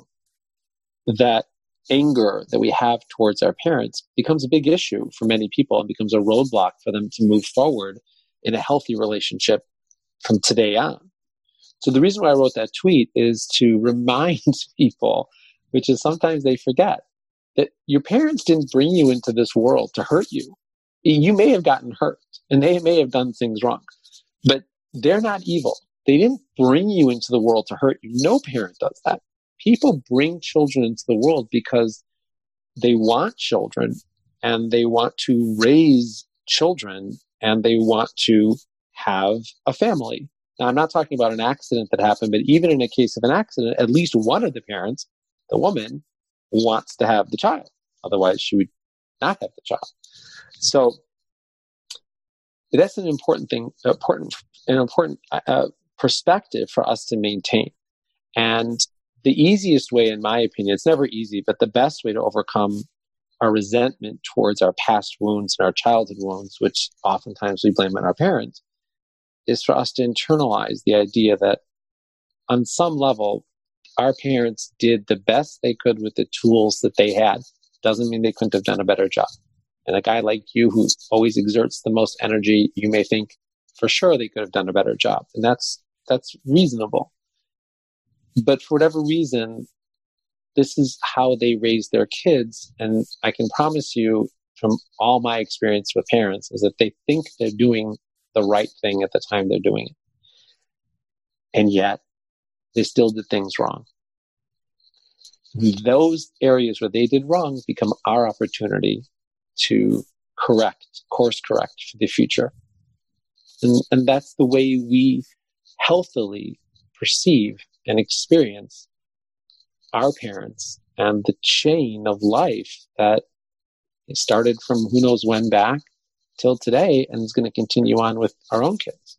that anger that we have towards our parents becomes a big issue for many people and becomes a roadblock for them to move forward in a healthy relationship from today on. So the reason why I wrote that tweet is to remind people, which is sometimes they forget, that your parents didn't bring you into this world to hurt you. You may have gotten hurt and they may have done things wrong, but they're not evil. They didn't bring you into the world to hurt you. No parent does that. People bring children into the world because they want children and they want to raise children and they want to have a family. Now, I'm not talking about an accident that happened, but even in a case of an accident, at least one of the parents, the woman, wants to have the child. Otherwise, she would not have the child. So that's an important thing, important, an important uh, perspective for us to maintain. And the easiest way, in my opinion, it's never easy, but the best way to overcome our resentment towards our past wounds and our childhood wounds, which oftentimes we blame on our parents, is for us to internalize the idea that on some level, our parents did the best they could with the tools that they had. Doesn't mean they couldn't have done a better job. And a guy like you who always exerts the most energy, you may think for sure they could have done a better job. And that's that's reasonable. But for whatever reason, this is how they raise their kids. And I can promise you from all my experience with parents is that they think they're doing the right thing at the time they're doing it. And yet they still did things wrong. Those areas where they did wrong become our opportunity to correct, course correct for the future. And, and that's the way we healthily perceive and experience our parents and the chain of life that started from who knows when back till today and is going to continue on with our own kids.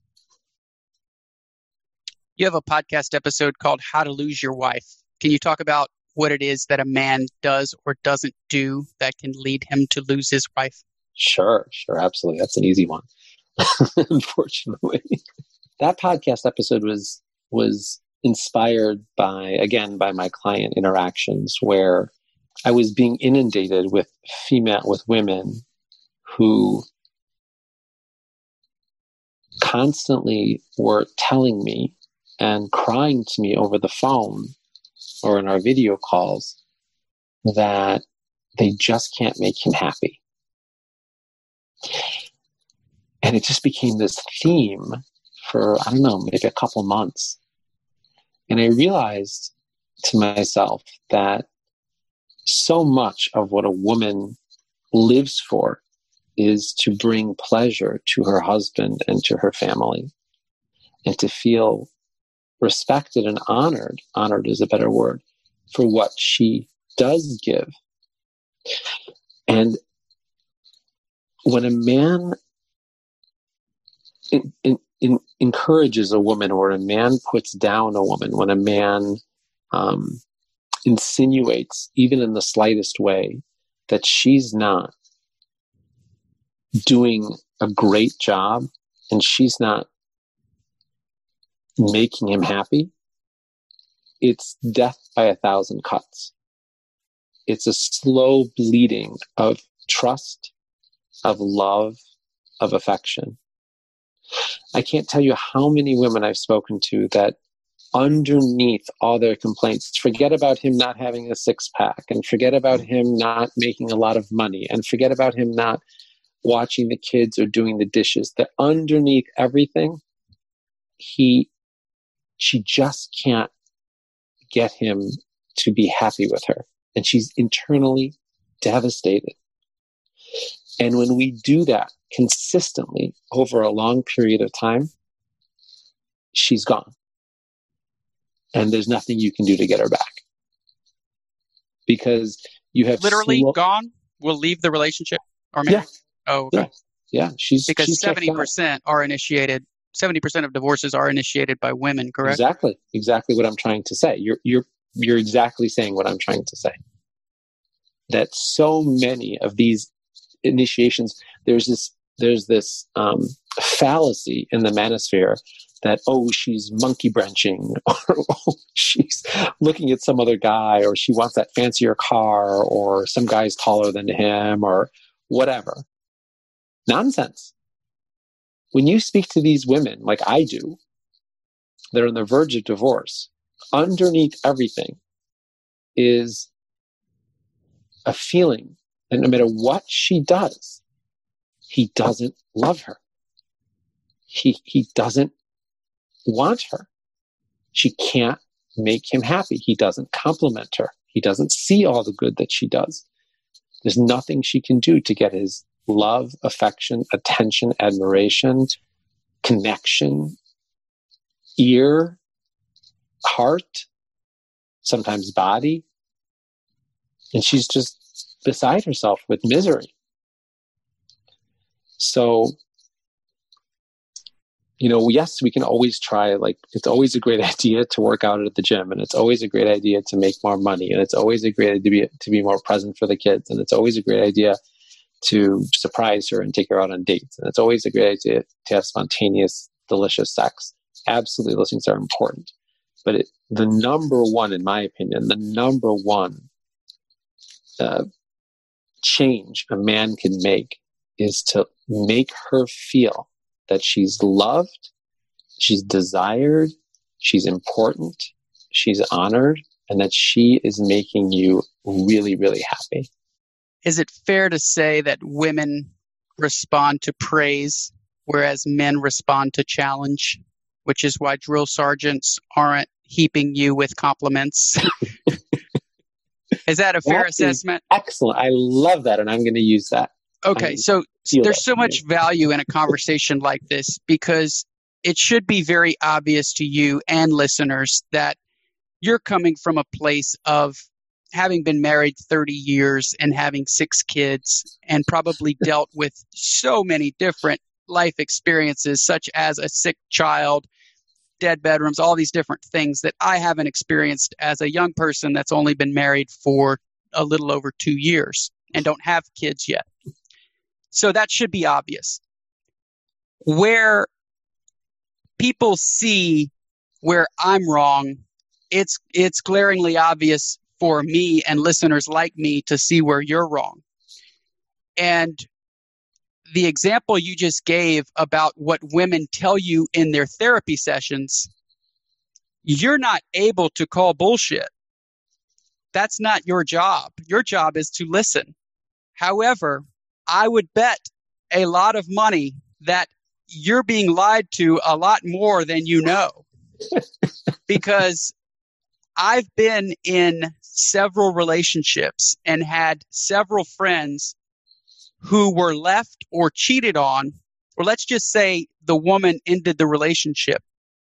You have a podcast episode called How to Lose Your Wife. Can you talk about what it is that a man does or doesn't do that can lead him to lose his wife? Sure, sure, absolutely. That's an easy one. unfortunately. That podcast episode was was inspired by, again, by my client interactions, where I was being inundated with female, with women who constantly were telling me and crying to me over the phone or in our video calls that they just can't make him happy. And it just became this theme for, I don't know, maybe a couple months. And I realized to myself that so much of what a woman lives for is to bring pleasure to her husband and to her family, and to feel respected and honored, honored is a better word, for what she does give. And when a man in, in, in encourages a woman, or a man puts down a woman, when a man um, insinuates, even in the slightest way, that she's not doing a great job and she's not making him happy, it's death by a thousand cuts. It's a slow bleeding of trust, of love, of affection. I can't tell you how many women I've spoken to that underneath all their complaints, forget about him not having a six pack, and forget about him not making a lot of money, and forget about him not watching the kids or doing the dishes, that underneath everything, he, she just can't get him to be happy with her. And she's internally devastated. And when we do that consistently over a long period of time, she's gone. And there's nothing you can do to get her back. Because you have literally slow- gone, will leave the relationship or marriage? Yeah. Oh, okay. Yeah. yeah. She's because she's seventy percent are initiated. seventy percent of divorces are initiated by women, correct? Exactly. Exactly what I'm trying to say. You're you're you're exactly saying what I'm trying to say. That so many of these initiations, there's this there's this um, fallacy in the manosphere that, oh, she's monkey branching, or oh, she's looking at some other guy, or she wants that fancier car, or some guy's taller than him, or whatever. Nonsense. When you speak to these women, like I do, that are on the verge of divorce, underneath everything is a feeling that no matter what she does, he doesn't love her. He, he doesn't want her. She can't make him happy. He doesn't compliment her. He doesn't see all the good that she does. There's nothing she can do to get his love, affection, attention, admiration, connection, ear, heart, sometimes body. And she's just beside herself with misery. So, you know, yes, we can always try, like, it's always a great idea to work out at the gym, and it's always a great idea to make more money, and it's always a great idea to be, to be more present for the kids, and it's always a great idea to surprise her and take her out on dates, and it's always a great idea to have spontaneous, delicious sex. Absolutely, those things are important. But it, the number one, in my opinion, the number one uh, change a man can make is to make her feel that she's loved, she's desired, she's important, she's honored, and that she is making you really, really happy. Is it fair to say that women respond to praise, whereas men respond to challenge, which is why drill sergeants aren't heaping you with compliments? Is that a fair that assessment? Excellent. I love that, and I'm going to use that. Okay, I so there's so much me. value in a conversation like this, because it should be very obvious to you and listeners that you're coming from a place of having been married thirty years and having six kids and probably dealt with so many different life experiences, such as a sick child, dead bedrooms, all these different things that I haven't experienced as a young person that's only been married for a little over two years and don't have kids yet. So that should be obvious. where people see where I'm wrong, it's it's glaringly obvious for me and listeners like me to see where you're wrong. And the example you just gave about what women tell you in their therapy sessions, you're not able to call bullshit. That's not your job. Your job is to listen. However, I would bet a lot of money that you're being lied to a lot more than you know. Because I've been in several relationships and had several friends who were left or cheated on, or let's just say the woman ended the relationship.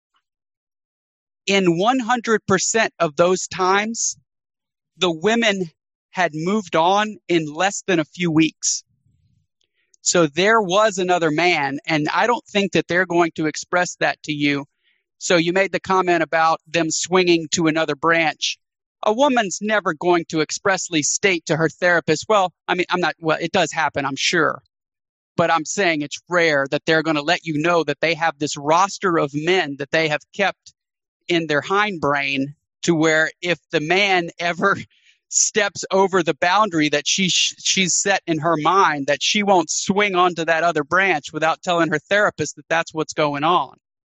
In one hundred percent of those times, the women had moved on in less than a few weeks. So there was another man, and I don't think that they're going to express that to you. So you made the comment about them swinging to another branch. A woman's never going to expressly state to her therapist, well, I mean, I'm not, well, it does happen, I'm sure. But I'm saying it's rare that they're going to let you know that they have this roster of men that they have kept in their hindbrain, to where if the man ever steps over the boundary that she she's set in her mind, that she won't swing onto that other branch without telling her therapist that that's what's going on.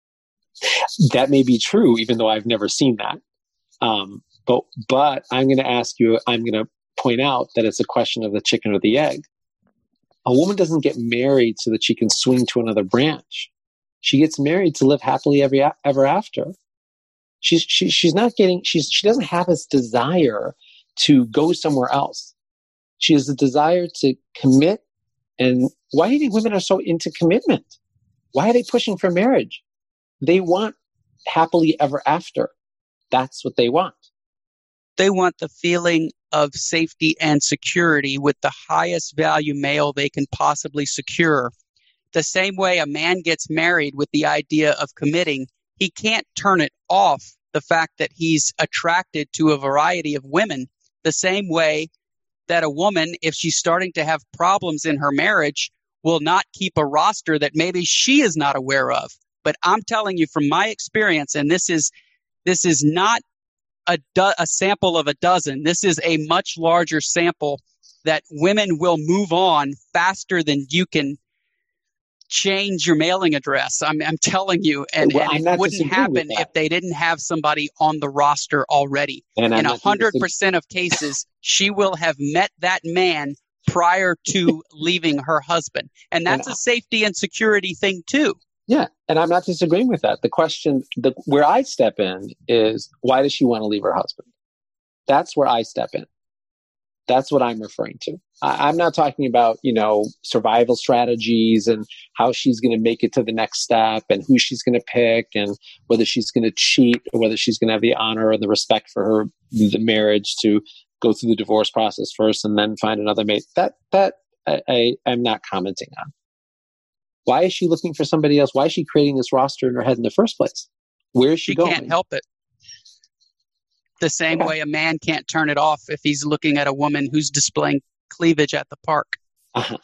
That may be true, even though I've never seen that. Um, but but I'm going to ask you, I'm going to point out that it's a question of the chicken or the egg. A woman doesn't get married so that she can swing to another branch. She gets married to live happily ever, ever after. She's she, she's not getting she's she doesn't have this desire to go somewhere else. She has a desire to commit. And why do you think women are so into commitment? Why are they pushing for marriage? They want happily ever after. That's what they want. They want the feeling of safety and security with the highest value male they can possibly secure. The same way a man gets married with the idea of committing, he can't turn it off, the fact that he's attracted to a variety of women. The same way that a woman, if she's starting to have problems in her marriage, will not keep a roster that maybe she is not aware of. But I'm telling you from my experience, and this is this is not a, do- a sample of a dozen. This is a much larger sample, that women will move on faster than you can change your mailing address. I'm, I'm telling you, and, well, and it wouldn't happen if they didn't have somebody on the roster already. And in one hundred percent of cases, she will have met that man prior to leaving her husband. And that's and a safety and security thing too. Yeah, and I'm not disagreeing with that. The question, the, where I step in is, why does she want to leave her husband? That's where I step in. That's what I'm referring to. I, I'm not talking about, you know, survival strategies and how she's going to make it to the next step and who she's going to pick and whether she's going to cheat or whether she's going to have the honor and the respect for her, the marriage, to go through the divorce process first and then find another mate. That, that I, I, I'm not commenting on. Why is she looking for somebody else? Why is she creating this roster in her head in the first place? Where is she, she going? She can't help it. The same way a man can't turn it off if he's looking at a woman who's displaying cleavage at the park. Uh-huh.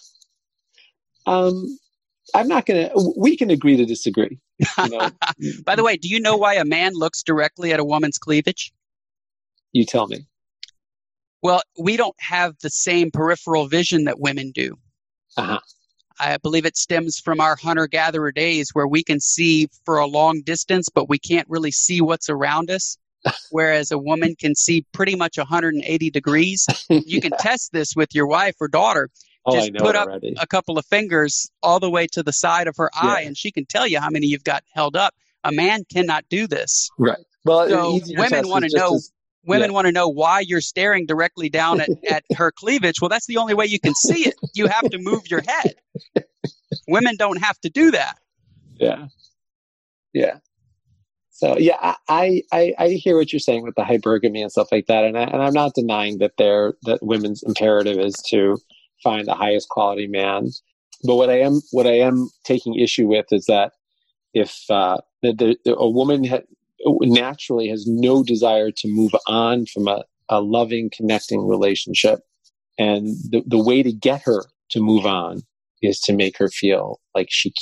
Um, I'm not going to, we can agree to disagree. You know? By the way, do you know why a man looks directly at a woman's cleavage? You tell me. Well, we don't have the same peripheral vision that women do. Uh-huh. I believe it stems from our hunter-gatherer days, where we can see for a long distance, but we can't really see what's around us. Whereas a woman can see pretty much one hundred eighty degrees. You yeah. can test this with your wife or daughter. Oh, Just I know put up already. a couple of fingers all the way to the side of her eye, yeah. and she can tell you how many you've got held up. A man cannot do this. Right. Well, so women want to know. As, women yeah. want to know why you're staring directly down at, at her cleavage. Well, that's the only way you can see it. You have to move your head. Women don't have to do that. Yeah. Yeah. So yeah, I, I, I hear what you're saying with the hypergamy and stuff like that, and I, and I'm not denying that they're that women's imperative is to find the highest quality man. But what I am what I am taking issue with is that if uh, the, the, a woman ha- naturally has no desire to move on from a, a loving, connecting relationship, and the the way to get her to move on is to make her feel like she can't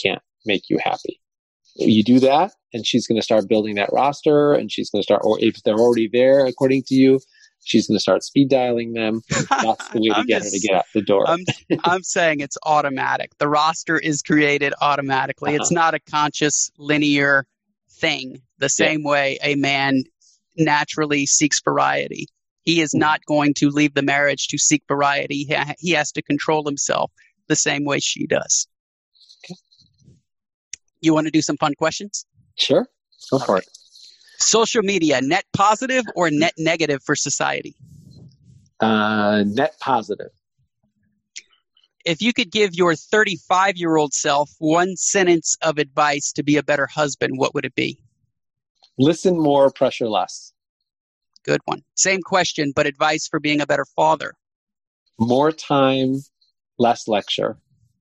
make you happy. You do that, and she's going to start building that roster, and she's going to start, or if they're already there, according to you, she's going to start speed dialing them. That's the way to get just, her to get out the door. I'm, I'm saying it's automatic. The roster is created automatically. Uh-huh. It's not a conscious, linear thing. The same yeah. way a man naturally seeks variety. He is mm-hmm. not going to leave the marriage to seek variety. He, ha- he has to control himself the same way she does. Okay. You want to do some fun questions? Sure. Go All for right. it. Social media, net positive or net negative for society? Uh, net positive. If you could give your thirty-five-year-old self one sentence of advice to be a better husband, what would it be? Listen more, pressure less. Good one. Same question, but advice for being a better father. More time, less lecture.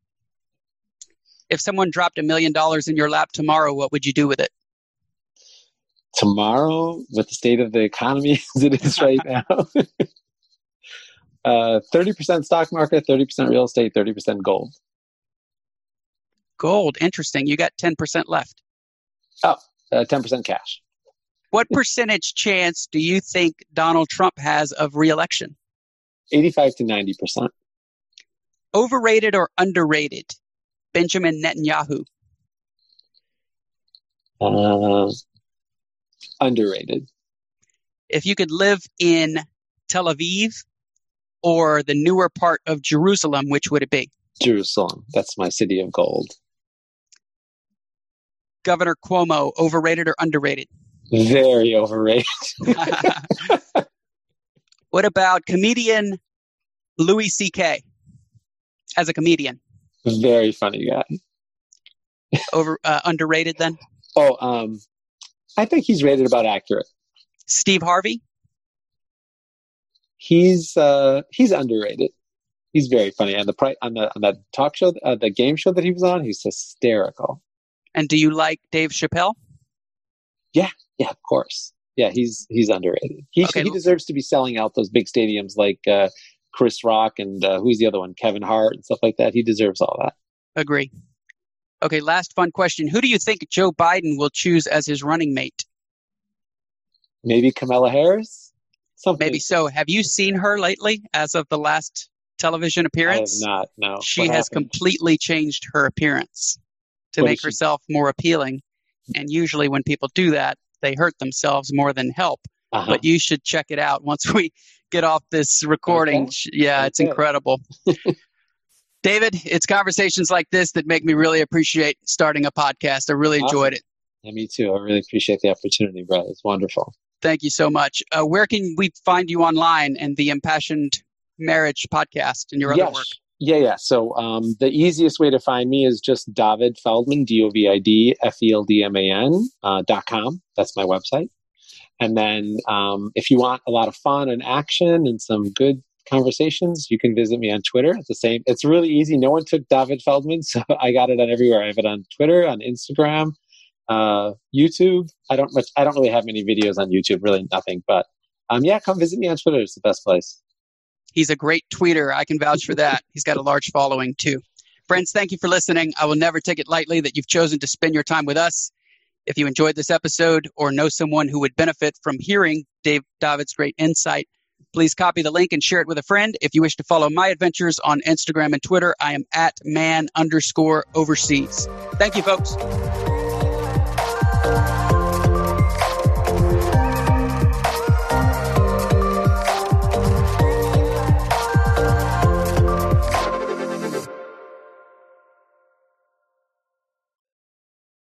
If someone dropped a million dollars in your lap tomorrow, what would you do with it? Tomorrow, with the state of the economy as it is right now, uh, thirty percent stock market, thirty percent real estate, thirty percent gold. Gold. Interesting. You got ten percent left. Oh, uh, ten percent cash. What percentage chance do you think Donald Trump has of re-election? eighty-five to ninety percent. Overrated or underrated? Benjamin Netanyahu. Uh, underrated. If you could live in Tel Aviv or the newer part of Jerusalem, which would it be? Jerusalem. That's my city of gold. Governor Cuomo, overrated or underrated? Very overrated. What about comedian Louis C K as a comedian? Very funny guy. Over uh, underrated then? Oh, um, I think he's rated about accurate. Steve Harvey? He's uh, he's underrated. He's very funny. On the pri- on the on that talk show, uh, the game show that he was on, he's hysterical. And do you like Dave Chappelle? Yeah, yeah, of course. Yeah, he's he's underrated. He okay. he deserves to be selling out those big stadiums like uh, Chris Rock and uh, who's the other one, Kevin Hart and stuff like that. He deserves all that. Agree. Okay, last fun question. Who do you think Joe Biden will choose as his running mate? Maybe Kamala Harris? Something. Maybe so. Have you seen her lately as of the last television appearance? I have not, no. She what has happened? completely changed her appearance to What make is she- herself more appealing. And usually when people do that, they hurt themselves more than help. Uh-huh. But you should check it out once we get off this recording. Okay. Yeah, Okay. it's incredible. David, it's conversations like this that make me really appreciate starting a podcast. I really Awesome. enjoyed it. Yeah, me too. I really appreciate the opportunity, brother. It's wonderful. Thank you so much. Uh, where can we find you online and the Impassioned Marriage podcast and your other yes. work? Yeah, yeah. So um, the easiest way to find me is just David Feldman, D O V I D F E L D M A N uh, dot com. That's my website. And then um, if you want a lot of fun and action and some good conversations, you can visit me on Twitter. It's the same. It's really easy. No one took David Feldman, so I got it on everywhere. I have it on Twitter, on Instagram, uh, YouTube. I don't much. I don't really have many videos on YouTube. Really, nothing. But um, yeah, come visit me on Twitter. It's the best place. He's a great tweeter. I can vouch for that. He's got a large following too. Friends, thank you for listening. I will never take it lightly that you've chosen to spend your time with us. If you enjoyed this episode or know someone who would benefit from hearing Dave David's great insight, please copy the link and share it with a friend. If you wish to follow my adventures on Instagram and Twitter, I am at man underscore overseas. Thank you, folks.